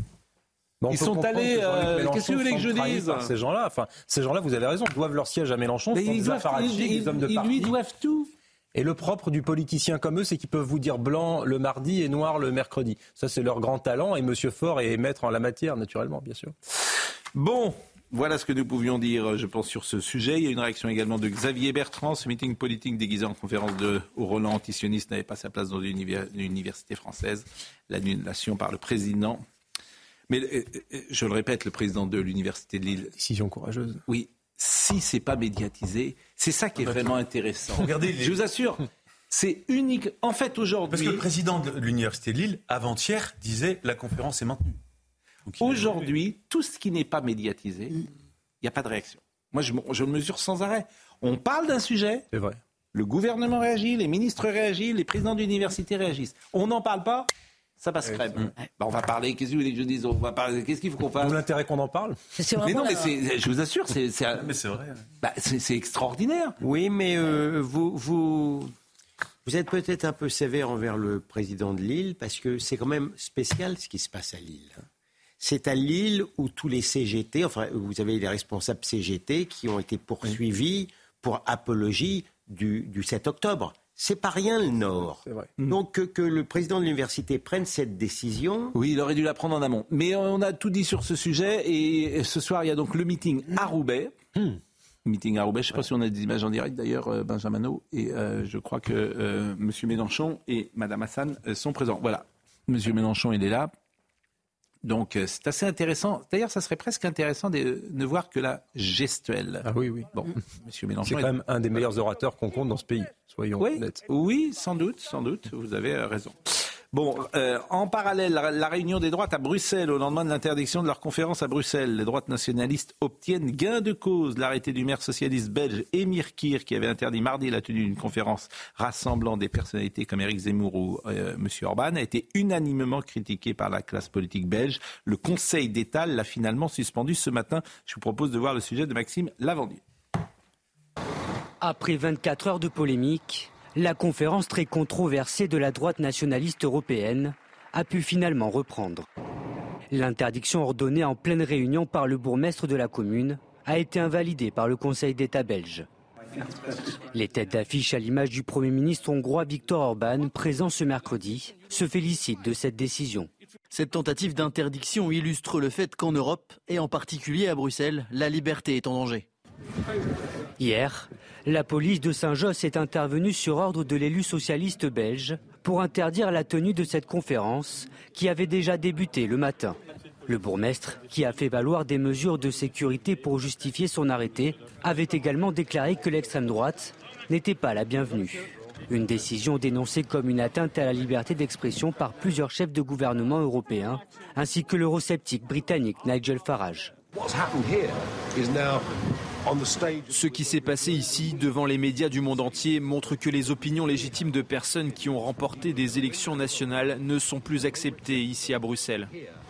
Bon, ils sont allés. Euh, qu'est-ce que vous voulez que je dise? Ces gens-là, enfin, ces gens-là, vous avez raison, doivent leur siège à Mélenchon. Mais ils, doivent, ils, ils, ils, ils lui doivent tout. Et le propre du politicien comme eux, c'est qu'ils peuvent vous dire blanc le mardi et noir le mercredi. Ça, c'est leur grand talent. Et M. Faure est maître en la matière, naturellement, bien sûr. Bon, voilà ce que nous pouvions dire, je pense, sur ce sujet. Il y a une réaction également de Xavier Bertrand. Ce meeting politique déguisé en conférence de au Roland antisioniste n'avait pas sa place dans une université française. L'annulation par le président. Mais euh, je le répète, le président de l'université de Lille. Décision courageuse. Oui. Si c'est pas médiatisé, c'est ça qui est vraiment intéressant. Regardez, les... je vous assure, c'est unique. En fait, aujourd'hui, parce que le président de l'université de Lille, avant-hier, disait la conférence est maintenue. Aujourd'hui, tout ce qui n'est pas médiatisé, il n'y a pas de réaction. Moi, je, je le mesure sans arrêt. On parle d'un sujet. C'est vrai. Le gouvernement réagit, les ministres réagissent, les présidents d'université réagissent. On n'en parle pas. Ça passe crème. Mmh. Bah, on va parler. Qu'est-ce que vous voulez que je dise ? On va parler. Qu'est-ce qu'il faut qu'on fasse ? D'où l'intérêt qu'on en parle. C'est mais non, mais c'est, je vous assure, c'est, c'est, mais c'est vrai. Bah, c'est, c'est extraordinaire. Oui, mais euh, vous, vous, vous êtes peut-être un peu sévère envers le président de Lille parce que c'est quand même spécial ce qui se passe à Lille. C'est à Lille où tous les C G T, enfin, vous avez les responsables C G T qui ont été poursuivis pour apologie du, du sept octobre. C'est pas rien le Nord. C'est vrai. Donc que, que le président de l'université prenne cette décision... Oui, il aurait dû la prendre en amont. Mais on a tout dit sur ce sujet et ce soir, il y a donc le meeting à Roubaix. Mmh. Meeting à Roubaix, je ne sais pas si on a des images en direct d'ailleurs, Benjamin O. Et euh, je crois que euh, M. Mélenchon et Mme Hassan sont présents. Voilà, M. Mélenchon, il est là. Donc c'est assez intéressant. D'ailleurs, ça serait presque intéressant de ne voir que la gestuelle. Ah oui, oui. Bon, Monsieur Mélenchon, c'est quand même un des meilleurs orateurs qu'on compte dans ce pays. Soyons oui, honnêtes. Oui, sans doute, sans doute. Vous avez raison. Bon, euh, en parallèle, la, la réunion des droites à Bruxelles, au lendemain de l'interdiction de leur conférence à Bruxelles, les droites nationalistes obtiennent gain de cause. L'arrêté du maire socialiste belge Emir Kir, qui avait interdit mardi la tenue d'une conférence rassemblant des personnalités comme Éric Zemmour ou euh, M. Orban, a été unanimement critiqué par la classe politique belge. Le Conseil d'État l'a finalement suspendu ce matin. Je vous propose de voir le sujet de Maxime Lavandier. Après vingt-quatre heures de polémique, la conférence très controversée de la droite nationaliste européenne a pu finalement reprendre. L'interdiction ordonnée en pleine réunion par le bourgmestre de la commune a été invalidée par le Conseil d'État belge. Les têtes d'affiche à l'image du Premier ministre hongrois Viktor Orban, présent ce mercredi, se félicitent de cette décision. Cette tentative d'interdiction illustre le fait qu'en Europe, et en particulier à Bruxelles, la liberté est en danger. Hier, la police de Saint-Josse est intervenue sur ordre de l'élu socialiste belge pour interdire la tenue de cette conférence qui avait déjà débuté le matin. Le bourgmestre, qui a fait valoir des mesures de sécurité pour justifier son arrêté, avait également déclaré que l'extrême droite n'était pas la bienvenue. Une décision dénoncée comme une atteinte à la liberté d'expression par plusieurs chefs de gouvernement européens, ainsi que l'eurosceptique britannique Nigel Farage. Ce qui s'est passé ici, devant les médias du monde entier, montre que les opinions légitimes de personnes qui ont remporté des élections nationales ne sont plus acceptées ici à Bruxelles.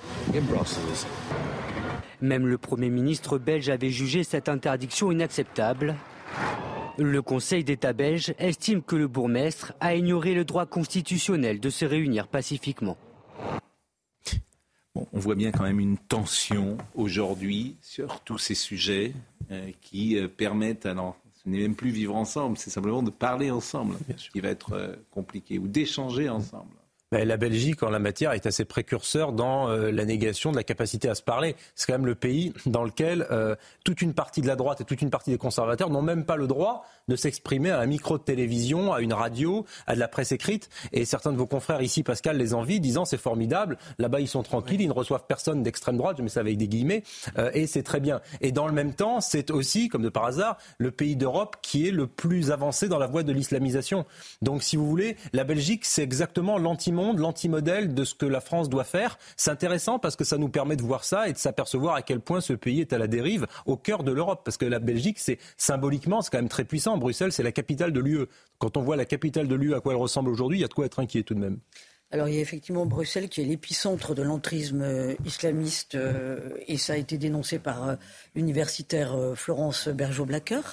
Même le Premier ministre belge avait jugé cette interdiction inacceptable. Le Conseil d'État belge estime que le bourgmestre a ignoré le droit constitutionnel de se réunir pacifiquement. Bon, on voit bien quand même une tension aujourd'hui sur tous ces sujets euh, qui euh, permettent, alors ce n'est même plus vivre ensemble, c'est simplement de parler ensemble qui va être euh, compliqué, ou d'échanger ensemble. Ben, la Belgique, en la matière, est assez précurseur dans euh, la négation de la capacité à se parler. C'est quand même le pays dans lequel euh, toute une partie de la droite et toute une partie des conservateurs n'ont même pas le droit de s'exprimer à un micro de télévision, à une radio, à de la presse écrite. Et certains de vos confrères ici, Pascal, les envient, disant c'est formidable, là-bas ils sont tranquilles, ils ne reçoivent personne d'extrême droite, je mets ça avec des guillemets, euh, et c'est très bien. Et dans le même temps, c'est aussi, comme de par hasard, le pays d'Europe qui est le plus avancé dans la voie de l'islamisation. Donc si vous voulez, la Belgique, c'est exactement l'anti-monde, l'anti-modèle de ce que la France doit faire. C'est intéressant parce que ça nous permet de voir ça et de s'apercevoir à quel point ce pays est à la dérive au cœur de l'Europe. Parce que la Belgique, c'est symboliquement, c'est quand même très puissant. Bruxelles, c'est la capitale de l'U E. Quand on voit la capitale de l'U E, à quoi elle ressemble aujourd'hui, il y a de quoi être inquiet tout de même. Alors il y a effectivement Bruxelles qui est l'épicentre de l'entrisme euh, islamiste euh, et ça a été dénoncé par euh, l'universitaire euh, Florence Bergeau-Blacker.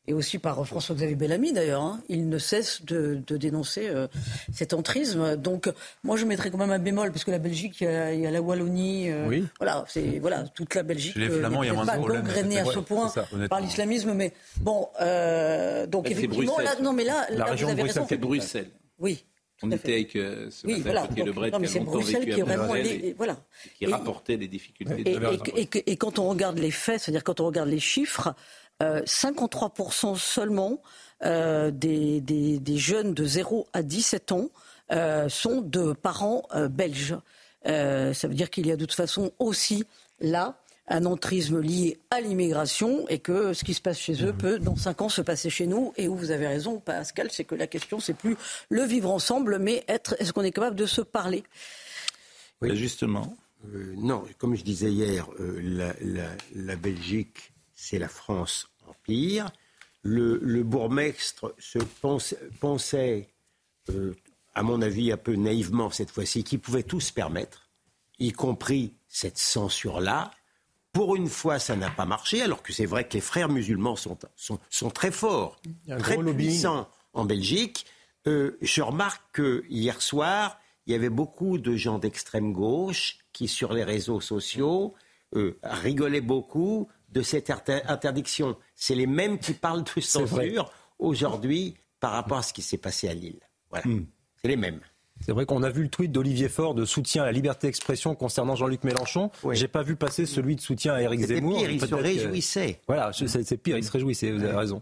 et aussi par François-Xavier Bellamy d'ailleurs, hein, il ne cesse de, de dénoncer euh, cet entrisme. Donc moi je mettrais quand même un bémol, parce que la Belgique, il y a, il y a la Wallonie, euh, oui. voilà, c'est, voilà, toute la Belgique les Flamands, euh, il y a moins de problèmes. Gangrénée à ce point ça, par l'islamisme, mais bon, euh, donc c'est effectivement, Bruxelles. là, non mais là, la là région vous avez de Bruxelles, raison. c'est Bruxelles. Oui. On était avec euh, ce oui, matin voilà. Gauthier Lebret, non, mais qui a c'est longtemps Bruxelles vécu qui est à vraiment Bruxelles les, et, voilà. qui et, rapportait les difficultés. Et, de et, et, et, et quand on regarde les faits, c'est-à-dire quand on regarde les chiffres, euh, cinquante-trois pour cent seulement euh, des, des, des jeunes de zéro à dix-sept ans euh, sont de parents euh, belges. Euh, ça veut dire qu'il y a de toute façon aussi là un entrisme lié à l'immigration, et que ce qui se passe chez eux peut, dans cinq ans, se passer chez nous. Et où vous avez raison, Pascal, c'est que la question, c'est plus le vivre ensemble, mais être, est-ce qu'on est capable de se parler ? Oui, justement. Euh, non, comme je disais hier, euh, la, la, la Belgique, c'est la France en pire. Le, le bourgmestre se pense, pensait, euh, à mon avis, un peu naïvement cette fois-ci, qu'il pouvait tout se permettre, y compris cette censure-là. Pour une fois, ça n'a pas marché, alors que c'est vrai que les frères musulmans sont, sont, sont très forts, très puissants en Belgique. Euh, je remarque que hier soir, il y avait beaucoup de gens d'extrême gauche qui, sur les réseaux sociaux, euh, rigolaient beaucoup de cette inter- interdiction. C'est les mêmes qui parlent de censure aujourd'hui par rapport à ce qui s'est passé à Lille. Voilà, mmh. C'est les mêmes. C'est vrai qu'on a vu le tweet d'Olivier Faure de soutien à la liberté d'expression concernant Jean-Luc Mélenchon. Oui. J'ai pas vu passer celui de soutien à Éric Zemmour. Pire, il se réjouissait. Que... Voilà, c'est, c'est pire, il se réjouissait, vous avez raison.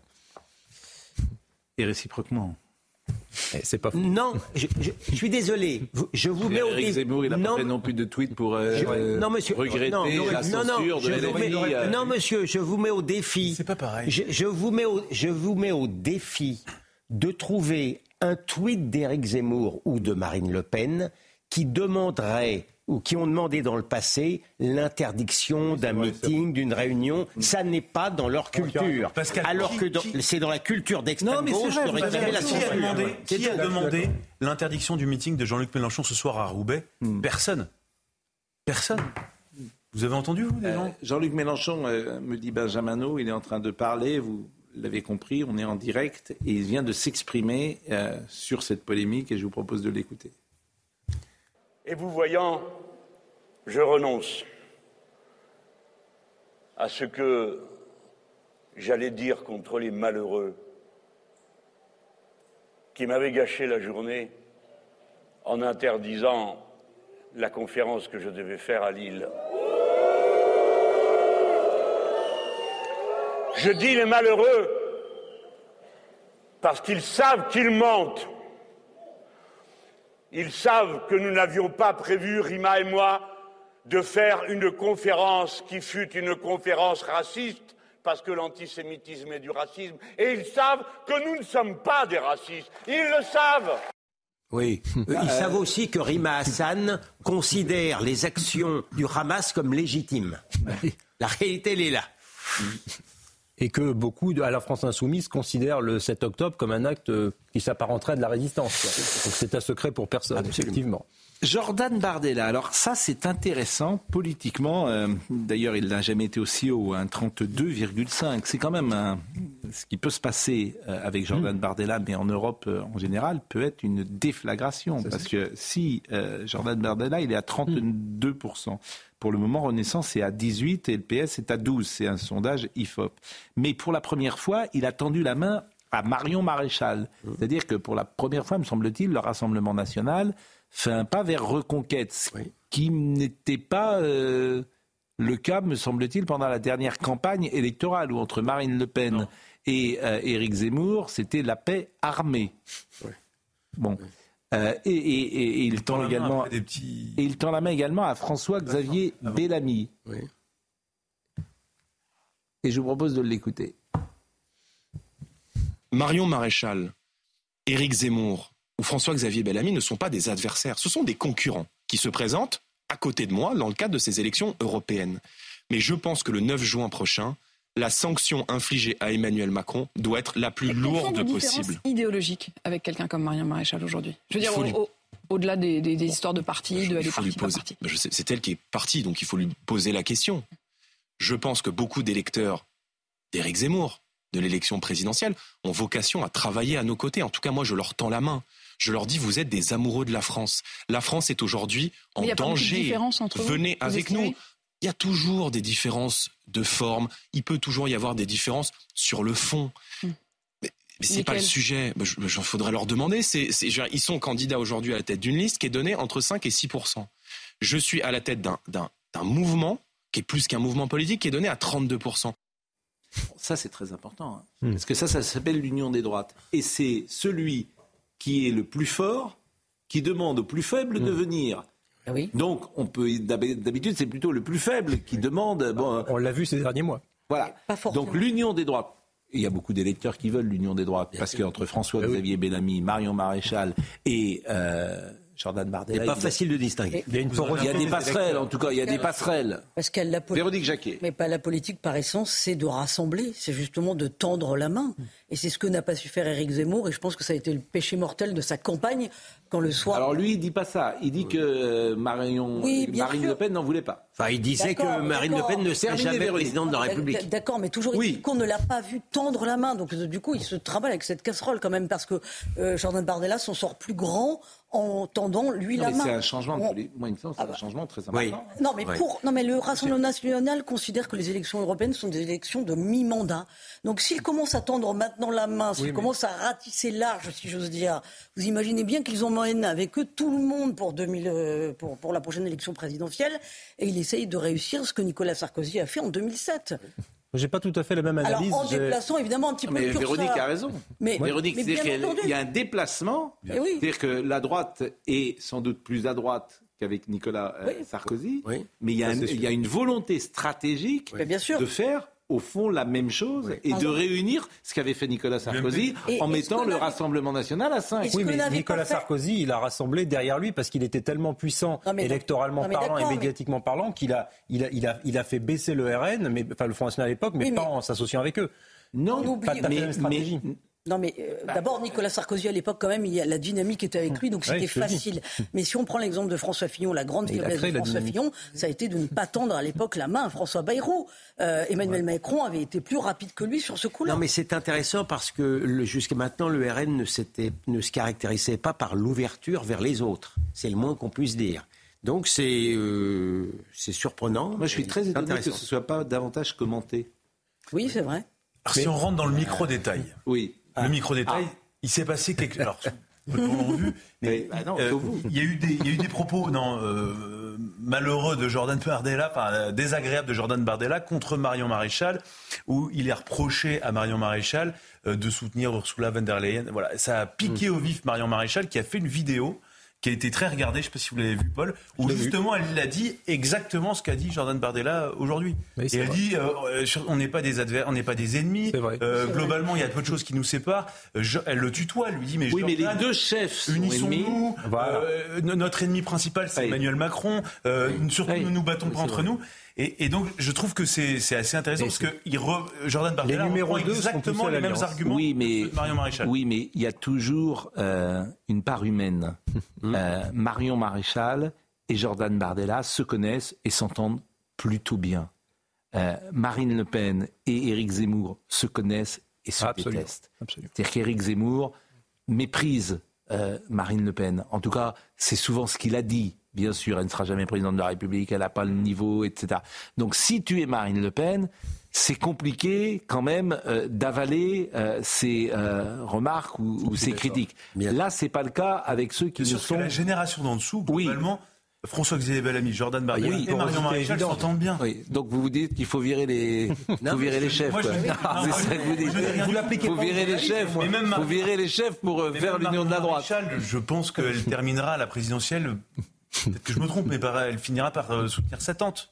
Et réciproquement. Et c'est pas fou. Non, je, je, je suis désolé. Je vous mets au défi. Éric Zemmour, il n'a pas fait non plus de tweet pour euh, je, non, monsieur, regretter non, la non, censure non, de L F I. Euh... Non, monsieur, je vous mets au défi. C'est pas pareil. Je, je, vous mets au, je vous mets au défi de trouver un tweet d'Éric Zemmour ou de Marine Le Pen qui demanderait ou qui ont demandé dans le passé l'interdiction oui, d'un vrai, meeting, d'une réunion. Mmh. Ça n'est pas dans leur culture. Pascal, alors qui, que dans, qui... c'est dans la culture d'extrême gauche de réclamer la censure. Qui a demandé, qui a demandé l'interdiction du meeting de Jean-Luc Mélenchon ce soir à Roubaix ? mmh. Personne. Personne. Vous avez entendu, vous, les gens ? euh, Jean-Luc Mélenchon, euh, me dit Benjamin, il est en train de parler, vous l'avez compris, on est en direct, et il vient de s'exprimer euh, sur cette polémique, et je vous propose de l'écouter. Et vous voyant, je renonce à ce que j'allais dire contre les malheureux qui m'avaient gâché la journée en interdisant la conférence que je devais faire à Lille. Je dis les malheureux parce qu'ils savent qu'ils mentent. Ils savent que nous n'avions pas prévu, Rima et moi, de faire une conférence qui fût une conférence raciste, parce que l'antisémitisme est du racisme. Et ils savent que nous ne sommes pas des racistes. Ils le savent. Oui. Ils euh... savent aussi que Rima Hassan considère les actions du Hamas comme légitimes. La réalité, elle est là. Et que beaucoup, à la France insoumise, considèrent le sept octobre comme un acte qui s'apparenterait à de la résistance. Donc c'est un secret pour personne, absolument. Effectivement. Jordan Bardella, alors ça c'est intéressant politiquement, euh, d'ailleurs il n'a jamais été aussi haut, hein, trente-deux virgule cinq, c'est quand même un, ce qui peut se passer euh, avec Jordan mmh. Bardella, mais en Europe euh, en général, peut être une déflagration, ça, parce que si euh, Jordan Bardella il est à trente-deux pour cent, pour le moment Renaissance est à dix-huit et le P S est à douze, c'est un sondage I F O P, mais pour la première fois il a tendu la main à Marion Maréchal, mmh. c'est-à-dire que pour la première fois me semble-t-il le Rassemblement National fait un pas vers Reconquête, ce oui. qui n'était pas euh, le cas, me semble-t-il, pendant la dernière campagne électorale, où entre Marine Le Pen non. et euh, Éric Zemmour, c'était la paix armée. Oui. Bon. Oui. Euh, et, et, et, et il tend également, petits... et il tend la main également à François-Xavier ah Bellamy. Oui. Et je vous propose de l'écouter. Marion Maréchal, Éric Zemmour ou François-Xavier Bellamy ne sont pas des adversaires, ce sont des concurrents qui se présentent à côté de moi dans le cadre de ces élections européennes. Mais je pense que le neuf juin prochain, la sanction infligée à Emmanuel Macron doit être la plus lourde possible. Idéologique avec quelqu'un comme Marion Maréchal aujourd'hui. Je veux dire, au, lui... au, au-delà des, des, des histoires de partis, de aller parti, pas parti. Je sais, c'est elle qui est partie, donc il faut lui poser la question. Je pense que beaucoup d'électeurs d'Éric Zemmour, de l'élection présidentielle ont vocation à travailler à nos côtés. En tout cas, moi, je leur tends la main. Je leur dis, vous êtes des amoureux de la France. La France est aujourd'hui en Mais y a danger. Pas entre Venez vous, avec vous nous. Il y a toujours des différences de forme. Il peut toujours y avoir des différences sur le fond. Hum. Mais, mais c'est pas le sujet. Il ben, faudrait leur demander. C'est, c'est, ils sont candidats aujourd'hui à la tête d'une liste qui est donnée entre cinq et six pour cent. Je suis à la tête d'un, d'un, d'un mouvement qui est plus qu'un mouvement politique, qui est donné à trente-deux pour cent. Ça, c'est très important. Hein. Mmh. Parce que ça, ça s'appelle l'union des droites. Et c'est celui qui est le plus fort qui demande au plus faible mmh. de venir. Ah oui. Donc, on peut, d'habitude, c'est plutôt le plus faible qui demande... Bon, on l'a vu ces derniers mois. Voilà. Donc, l'union des droites. Il y a beaucoup d'électeurs qui veulent l'union des droites. Bien parce sûr. Qu'entre François-Xavier oui. Bellamy, Marion Maréchal et... Euh, Jordan Bardella. C'est pas facile de distinguer. Il y a, une il y a des passerelles, en tout cas, il y a des passerelles. Parce qu'elle la politique, Véronique Jacquet. Mais pas la politique par essence, c'est de rassembler, c'est justement de tendre la main. Et c'est ce que n'a pas su faire Éric Zemmour. Et je pense que ça a été le péché mortel de sa campagne quand le soir. Alors lui, il dit pas ça. Il dit que Marion, oui, Marine sûr. Le Pen n'en voulait pas. Enfin, il disait d'accord, que Marine d'accord. Le Pen ne serait jamais présidente de la République. D'accord, mais toujours oui. qu'on ne l'a pas vu tendre la main. Donc du coup, il se travaille avec cette casserole quand même parce que euh, Jordan Bardella s'en sort plus grand en tendant lui non, la mais main. C'est un changement. On... Les... Moi, il me semble, c'est ah bah. un changement très important. Oui. Non, mais ouais. pour non, mais le Rassemblement national considère que les élections européennes sont des élections de mi-mandat. Donc s'il commence à tendre maintenant la main, s'il oui, commence mais... à ratisser large, si j'ose dire, vous imaginez bien qu'ils emmènent avec eux tout le monde pour deux mille euh, pour pour la prochaine élection présidentielle, et il essaye de réussir ce que Nicolas Sarkozy a fait en deux mille sept. J'ai pas tout à fait la même analyse. Alors en j'ai... déplaçant évidemment un petit peu mais le curseur. Véronique a raison. Mais, Véronique, mais c'est-à-dire qu'il y a un déplacement. Eh oui. C'est-à-dire que la droite est sans doute plus à droite qu'avec Nicolas euh, oui. Sarkozy. Oui. Mais il y, a un, il y a une volonté stratégique oui. bien sûr. de faire au fond la même chose oui. et ah, de oui. réunir ce qu'avait fait Nicolas Sarkozy et, en mettant le Rassemblement national à cinq. Oui, mais Nicolas fait... Sarkozy, il a rassemblé derrière lui parce qu'il était tellement puissant, non, électoralement non, parlant et médiatiquement mais... parlant, qu'il a, il a, il a, il a fait baisser le R N, mais, enfin le Front National à l'époque, mais, oui, mais... pas en s'associant avec eux. Non, pas de la même stratégie. Mais... Non, mais euh, bah, d'abord, Nicolas Sarkozy, à l'époque, quand même, il y a, la dynamique était avec lui, donc c'était ouais, facile. Mais si on prend l'exemple de François Fillon, la grande faiblesse de François Fillon, ça a été de ne pas tendre à l'époque la main à François Bayrou. Euh, Emmanuel ouais. Macron avait été plus rapide que lui sur ce coup-là. Non, mais c'est intéressant parce que le, jusqu'à maintenant, le R N ne, s'était, ne se caractérisait pas par l'ouverture vers les autres. C'est le moins qu'on puisse dire. Donc c'est, euh, c'est surprenant. Moi, je suis très étonné que ce ne soit pas davantage commenté. Oui, c'est vrai. Alors, mais, si on rentre dans le micro-détail. Euh, oui. Le ah. micro-détail, ah. il s'est passé quelque... Alors, peu de gens l'ont vu, mais bah non, euh, il, y a eu des, il y a eu des propos non, euh, malheureux de Jordan Bardella, enfin désagréables de Jordan Bardella contre Marion Maréchal, où il est reproché à Marion Maréchal euh, de soutenir Ursula von der Leyen. Voilà, ça a piqué mmh. au vif Marion Maréchal qui a fait une vidéo qui a été très regardée, je ne sais pas si vous l'avez vu Paul, où justement vu. elle a dit exactement ce qu'a dit Jordan Bardella aujourd'hui. Oui, et elle vrai. dit euh, on n'est pas des adver- on n'est pas des ennemis. Euh, globalement, il y a peu de choses qui nous séparent. Je, elle le tutoie, elle lui dit mais oui, Jordan, mais les deux chefs unissons-nous. Voilà. Euh, notre ennemi principal c'est oui. Emmanuel Macron. Euh, oui. Surtout oui. ne nous battons oui, pas entre vrai. nous. Et, et donc, je trouve que c'est, c'est assez intéressant mais parce que il re, Jordan Bardella reprend exactement les mêmes arguments oui, mais, que Marion Maréchal. Oui, mais il y a toujours euh, une part humaine. euh, Marion Maréchal et Jordan Bardella se connaissent et s'entendent plutôt bien. Euh, Marine Le Pen et Éric Zemmour se connaissent et se Absolument. détestent. Absolument. C'est-à-dire qu'Éric Zemmour méprise euh, Marine Le Pen. En tout cas, c'est souvent ce qu'il a dit. Bien sûr, elle ne sera jamais présidente de la République, elle n'a pas le niveau, et cetera. Donc si tu es Marine Le Pen, c'est compliqué quand même euh, d'avaler euh, ces euh, remarques ou, ou ces critiques. Bien. Là, c'est pas le cas avec ceux qui ne sont... Que la génération d'en dessous, globalement, oui. François-Xavier Bellamy, Jordan Bardella oui, et Marion Maréchal s'entendent bien. Oui. Donc vous vous dites qu'il faut virer les, non, faut virer les chefs. Moi, quoi. Je... Non, c'est ça que vous dites. Vous l'appliquez faut pas. Virer les chefs. Faut même virer les chefs pour mais faire l'union de la droite. Maréchal, je pense qu'elle terminera à la présidentielle. Peut-être que je me trompe, mais par, elle finira par euh, soutenir sa tante.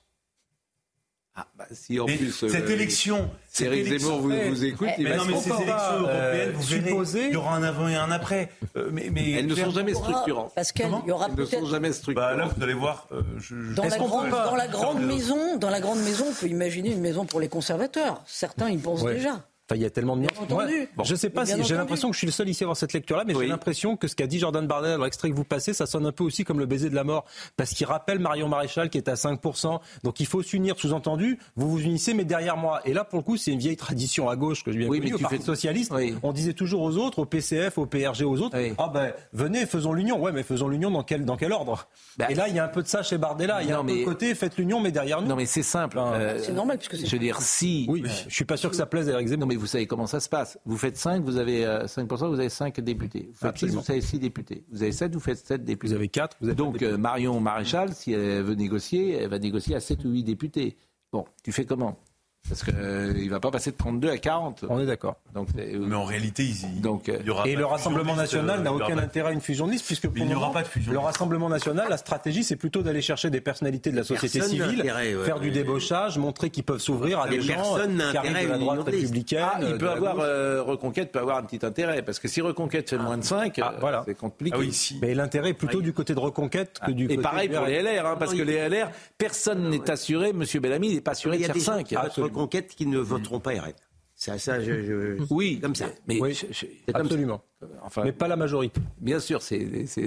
Ah, bah, si en mais plus, cette euh, élection, c'est Éric Zemmour vous, vous écoute, il va non, mais ces élections européennes, vous verrez, il y aura un avant et un après. Euh, mais, mais elles ne sont jamais structurantes. Parce qu'elles y aura elles ne sont jamais structurantes. Bah là, vous allez voir. Euh, je, je... Dans, la grande, dans la grande maison, dans la grande maison, on peut imaginer une maison pour les conservateurs. Certains y pensent ouais. déjà. Enfin, il y a tellement de nuances. Entendu. Bon. Je sais pas si j'ai l'impression que je suis le seul ici à avoir cette lecture-là, mais oui. j'ai l'impression que ce qu'a dit Jordan Bardella dans l'extrait que vous passez, ça sonne un peu aussi comme le baiser de la mort, parce qu'il rappelle Marion Maréchal qui est à cinq pour cent. Donc il faut s'unir, sous-entendu. Vous vous unissez, mais derrière moi. Et là, pour le coup, c'est une vieille tradition à gauche que je viens oui, connu, au Parti fais... socialiste. Oui. On disait toujours aux autres, au P C F, au P R G, aux autres, oui. ah ben venez, faisons l'union. Ouais, mais faisons l'union dans quel dans quel ordre bah, Et là, il y a un peu de ça chez Bardella. Il y a non, un peu mais... de côté, faites l'union, mais derrière nous. Non, mais c'est simple. Hein. Euh, c'est normal puisque c'est. Je veux dire, si. Oui, je suis pas sûr que ça plaise à Éric Zemmour. Non, mais vous savez comment ça se passe. Vous faites cinq, vous avez euh, cinq pour cent, vous avez cinq députés. Vous faites six, vous avez six députés. Vous avez sept, vous faites sept députés. Vous avez quatre, vous êtes Donc euh, Marion Maréchal, si elle veut négocier, elle va négocier à sept ou huit députés. Bon, tu fais comment ? Parce qu'il euh, ne va pas passer de trente-deux à quarante. On est d'accord. Donc, euh, mais en réalité, il, donc, il y aura et pas le Rassemblement national n'a aucun pas... intérêt à une fusion de liste, puisque pour il n'y aura pas de fusion. Le Rassemblement national, la stratégie, c'est plutôt d'aller chercher des personnalités de la société Personne civile, ouais, faire ouais, du débauchage, montrer qu'ils peuvent s'ouvrir à des gens qui arrivent de la droite républicaine. Ah, il peut avoir euh, Reconquête peut avoir un petit intérêt, parce que si Reconquête fait ah. moins de cinq, ah, voilà. c'est compliqué. Ah oui, si. Mais l'intérêt est plutôt ah, du côté de Reconquête que du et côté. Et pareil pour les L R, hein, parce que les L R, personne n'est assuré. Monsieur Bellamy n'est pas assuré de faire cinq. Il y a des Reconquête qui ne voteront pas R N. C'est ça, je, je, oui, comme ça. Mais oui, je, je, absolument. Enfin, mais pas la majorité. Bien sûr, c'est, c'est,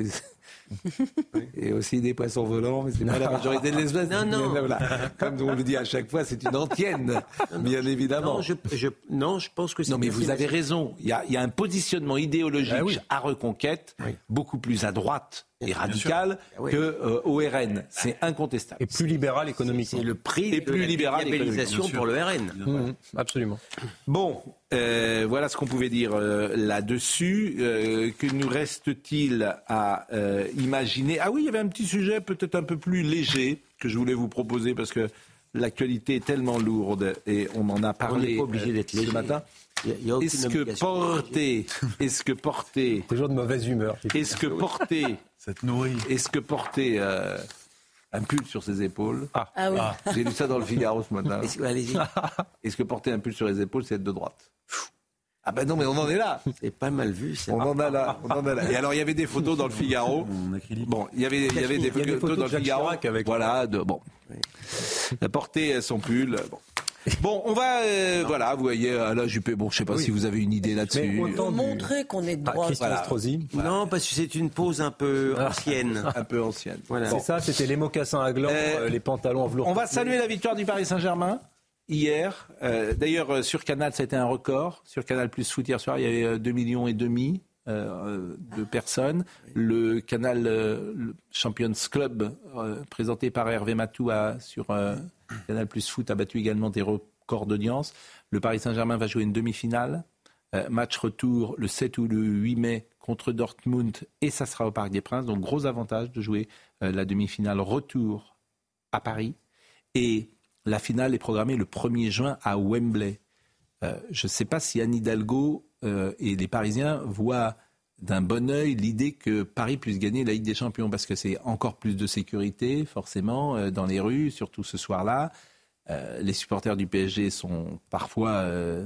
et aussi des poissons volants, mais c'est pas la majorité de l'espèce. Non, non. Voilà. Comme on le dit à chaque fois, c'est une antienne, bien évidemment. Non, je, je, non, je pense que c'est. Non, mais vous avez raison. Il y a, il y a un positionnement idéologique ah, oui. à Reconquête, oui. beaucoup plus à droite et radical que euh, au R N. C'est incontestable. Et plus libéral économiquement. C'est le prix et de plus la libéral libéralisation pour le R N. Mmh, absolument. Bon, euh, voilà ce qu'on pouvait dire euh, là-dessus. Euh, que nous reste-t-il à euh, imaginer ? Ah oui, il y avait un petit sujet peut-être un peu plus léger que je voulais vous proposer parce que l'actualité est tellement lourde et on en a parlé on n'est pas obligé d'être léger. Ce matin. Il y a est-ce que porter, est-ce que porter, toujours de mauvaise humeur. Est-ce que porter, ça te nourrit. Est-ce que porter euh, un pull sur ses épaules ah. Ah oui. J'ai lu ça dans le Figaro ce matin. Est-ce, allez-y. Est-ce que porter un pull sur les épaules, c'est être de droite ? Ah ben non, mais on en est là. C'est pas mal vu. C'est on en a là, on en a là. Et alors il y avait des photos dans le Figaro. Bon, il y avait, il y avait des, photos, des photos dans le Figaro. Avec voilà, de bon. Oui. Porter son pull. Bon. Bon, on va, euh, voilà, vous voyez, là, Juppé, bon, je sais pas oui. si vous avez une idée là-dessus. Mais autant montrer qu'on est de droite. Ah, voilà. Voilà. Non, parce que c'est une pose un peu ancienne. un peu ancienne. Voilà. Bon. C'est ça, c'était les mocassins à gland, euh, les pantalons en velours. On va saluer la victoire du Paris Saint-Germain hier. Euh, d'ailleurs, sur Canal, ça a été un record. Sur Canal Plus Foot hier soir, il y avait deux millions et demi euh, de personnes. Le Canal euh, le Champions Club, euh, présenté par Hervé Matou à, sur euh, Canal Plus Foot, a battu également des records d'audience. Le Paris Saint-Germain va jouer une demi-finale. Euh, match retour le sept ou le huit mai contre Dortmund et ça sera au Parc des Princes. Donc gros avantage de jouer euh, la demi-finale retour à Paris. Et la finale est programmée le premier juin à Wembley. Euh, je ne sais pas si Anne Hidalgo euh, et les Parisiens voient d'un bon œil l'idée que Paris puisse gagner la Ligue des Champions, parce que c'est encore plus de sécurité, forcément, euh, dans les rues, surtout ce soir-là. Euh, les supporters du P S G sont parfois, euh,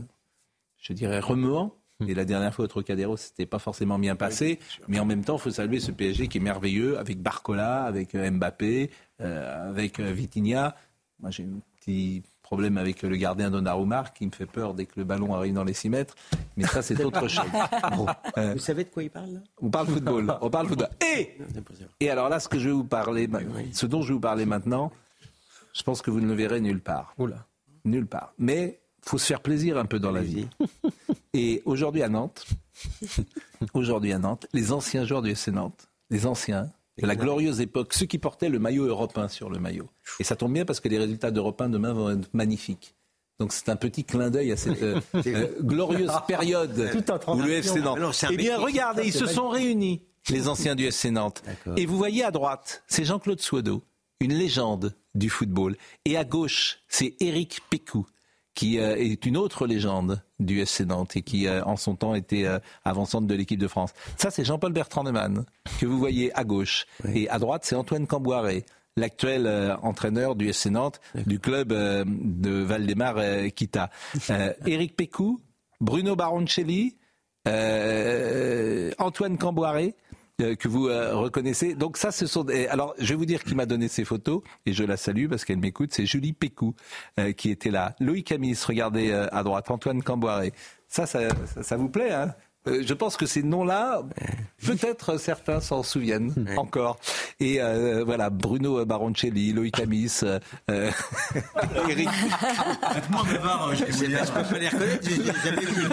je dirais, remuants. Et la dernière fois au Trocadéro, c'était pas forcément bien passé. Mais en même temps, il faut saluer ce P S G qui est merveilleux, avec Barcola, avec Mbappé, euh, avec Vitinha. Moi, j'ai un petit problème avec le gardien Donnarumma qui me fait peur dès que le ballon arrive dans les six mètres. Mais ça, c'est autre chose. Bon. Euh, vous savez de quoi il parle là ? On parle football. On parle football. Et, et alors là, ce que je vais vous parler, ce dont je vais vous parler maintenant, je pense que vous ne le verrez nulle part. Oula. Nulle part. Mais il faut se faire plaisir un peu dans la vie. Et aujourd'hui à Nantes, aujourd'hui à Nantes, les anciens joueurs du F C Nantes, les anciens, de la glorieuse époque, ceux qui portaient le maillot européen sur le maillot. Et ça tombe bien parce que les résultats d'Europe un demain vont être magnifiques. Donc c'est un petit clin d'œil à cette euh, euh, glorieuse période où le F C Nantes... Alors, eh bien regardez, ils se sont réunis, les anciens du F C Nantes. D'accord. Et vous voyez à droite, c'est Jean-Claude Suodo, une légende du football. Et à gauche, c'est Éric Pécou, qui euh, est une autre légende du F C Nantes et qui, euh, en son temps, était euh, avant-centre de l'équipe de France. Ça, c'est Jean-Paul Bertrand Neumann, que vous voyez à gauche. Oui. Et à droite, c'est Antoine Camboiré, l'actuel euh, entraîneur du F C Nantes, oui. du club euh, de Valdemar-Kita. Euh, Éric Pécou, Bruno Baroncelli, euh, Antoine Camboiré, euh, que vous euh, reconnaissez. Donc ça, ce sont des... Alors, je vais vous dire qui m'a donné ces photos, et je la salue parce qu'elle m'écoute, c'est Julie Pécou euh, qui était là. Loïc Amis, regardez euh, à droite, Antoine Camboiré. Ça, ça, ça, ça vous plaît, hein? Euh, je pense que ces noms-là, peut-être certains s'en souviennent ouais. encore. Et euh, voilà, Bruno Baroncelli, Loïc Amis, euh, Eric. Faites-moi bavard, je ne peux pas les reconnaître, je n'ai jamais vu.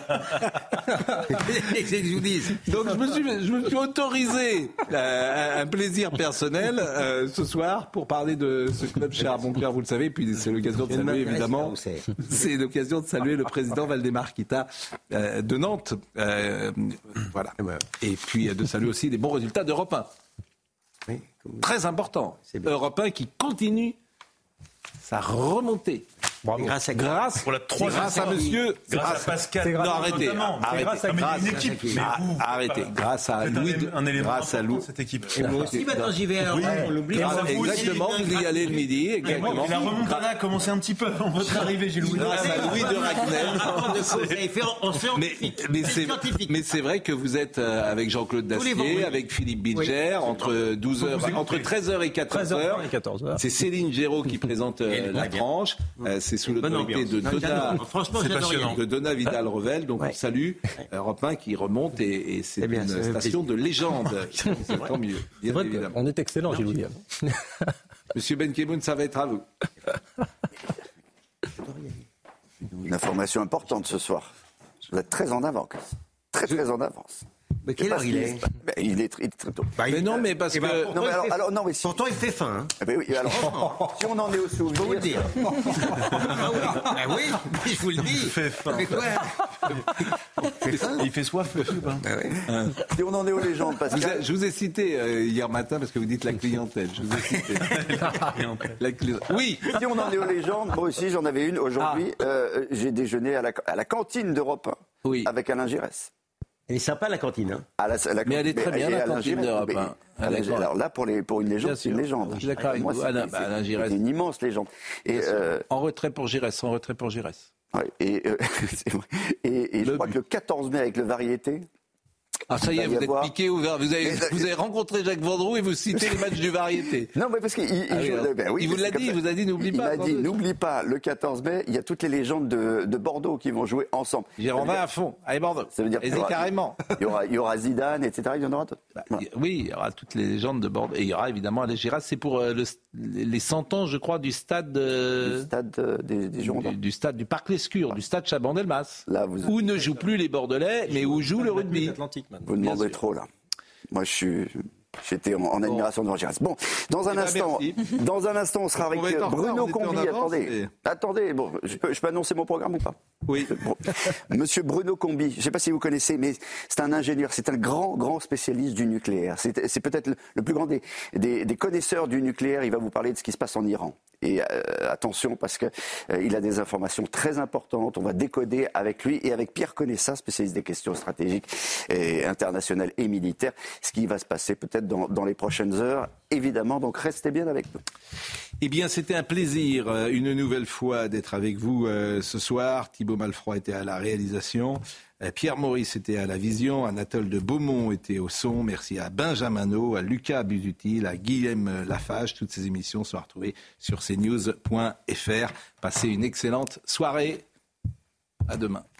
C'est que je vous dise. Donc je me suis, je me suis autorisé euh, un plaisir personnel euh, ce soir pour parler de ce club cher à Montclair, vous le savez. Puis c'est l'occasion de saluer évidemment. C'est l'occasion de saluer le président Valdemar Kita euh, de Nantes. Euh, voilà. Et puis de saluer aussi les bons résultats d'Europe un. Oui, très important. Europe un qui continue sa remontée. Bravo. Grâce à grâce pour la troisième grâce à monsieur grâce, grâce à Pascal non arrêtez arrêtez grâce à une équipe mais vous, arrêtez grâce à Louis un élément grâce à Louis cette équipe et moi aussi maintenant j'y vais oui, on l'oublie exactement vous y allez le midi exactement la remontada a commencé un petit peu avant votre arrivée j'ai Louis grâce à Louis de Ragnel mais mais c'est mais c'est vrai que vous êtes avec Jean-Claude Dacier avec Philippe Bilger entre douze heures entre treize heures et quatorze heures c'est Céline Géraud qui présente la tranche c'est sous l'autorité de Donna, de Donna Vidal-Revel, donc ouais. on salue Europe un qui remonte et, et c'est bien, une c'est station de légende. Tant mieux. C'est vrai on est excellent, Gilles William. Monsieur Benkemoun, ça va être à vous. Une information importante ce soir. Vous êtes très en avance. Très très en avance. Mais quelle heure il est ben, il, est il est très tôt. Bah, mais non, mais parce que... Ben, non, mais alors, alors, non, mais si... Pourtant, il fait faim. Hein. Eh ben, oui, alors, si on en est au souvenir... Je peux vous le dire. Ah oui, je vous le dis. Il fait faim. Mais quoi il, fait il fait soif, le film. Hein. Ah oui. hein. Si on en est aux légendes, parce que... Je vous ai cité euh, hier matin, parce que vous dites la clientèle. Je vous ai cité. la clientèle. Oui. Si on en est aux légendes, moi aussi, j'en avais une. Aujourd'hui, ah. euh, j'ai déjeuné à la, à la cantine d'Europe un oui. avec Alain Giresse. Elle est sympa la cantine. Hein. Ah, la, la, mais elle est très bien la cantine d'Europe. Hein. Alors là, pour, les, pour une légende, c'est une légende. Je suis d'accord avec vous. Alain, Alain Giresse. C'est une immense légende. Et, euh... En retrait pour Giresse, en retrait pour Giresse. Ouais, et, euh, et, et je crois que le quatorze mai avec le Variété. Ah ça y est, vous êtes avoir... piqué ouvert. Vous avez, vous avez rencontré Jacques Vendroux et vous citez les matchs du Variété. Non, mais parce qu'il il, ah, il, oui, ben, oui, il vous l'a dit, il vous a dit n'oublie pas. Il m'a dit n'oublie pas, le quatorze mai, il y a toutes les légendes de, de Bordeaux qui vont jouer ensemble. Jérôme va à fond, allez Bordeaux. Ça veut dire et carrément. Il y, aura, il y aura Zidane, et cetera. Il y en aura d'autres. Bah, voilà. Oui, il y aura toutes les légendes de Bordeaux. Et il y aura évidemment Alain Giresse. C'est pour euh, le, les cent ans, je crois, du stade... Euh, du stade euh, des, des Girondins. Du, du stade du Parc Lescure, du stade Chaban-Delmas. Là, vous où ne jouent plus les Bordelais, mais où joue le rugby. Vous demandez trop, là. Moi, je suis... J'étais en, en admiration devant Giresse. Bon, dans un instant, dans un instant, on sera avec on Bruno Combi. Attendez, et... attendez. Bon, je peux, je peux annoncer mon programme ou pas? Oui. Bon. Monsieur Bruno Combi, je ne sais pas si vous connaissez, mais c'est un ingénieur, c'est un grand, grand spécialiste du nucléaire. C'est, c'est peut-être le, le plus grand des, des, des connaisseurs du nucléaire. Il va vous parler de ce qui se passe en Iran. Et euh, attention, parce que euh, il a des informations très importantes. On va décoder avec lui et avec Pierre Conessa, spécialiste des questions stratégiques et internationales et militaires, ce qui va se passer peut-être Dans, dans les prochaines heures, évidemment. Donc restez bien avec nous. Eh bien, c'était un plaisir, une nouvelle fois, d'être avec vous euh, ce soir. Thibaut Malfroy était à la réalisation. Euh, Pierre Maurice était à la vision. Anatole de Beaumont était au son. Merci à Benjamin No, à Lucas Busutil, à Guillaume Lafage. Toutes ces émissions sont retrouvées sur c news point f r. Passez une excellente soirée. À demain.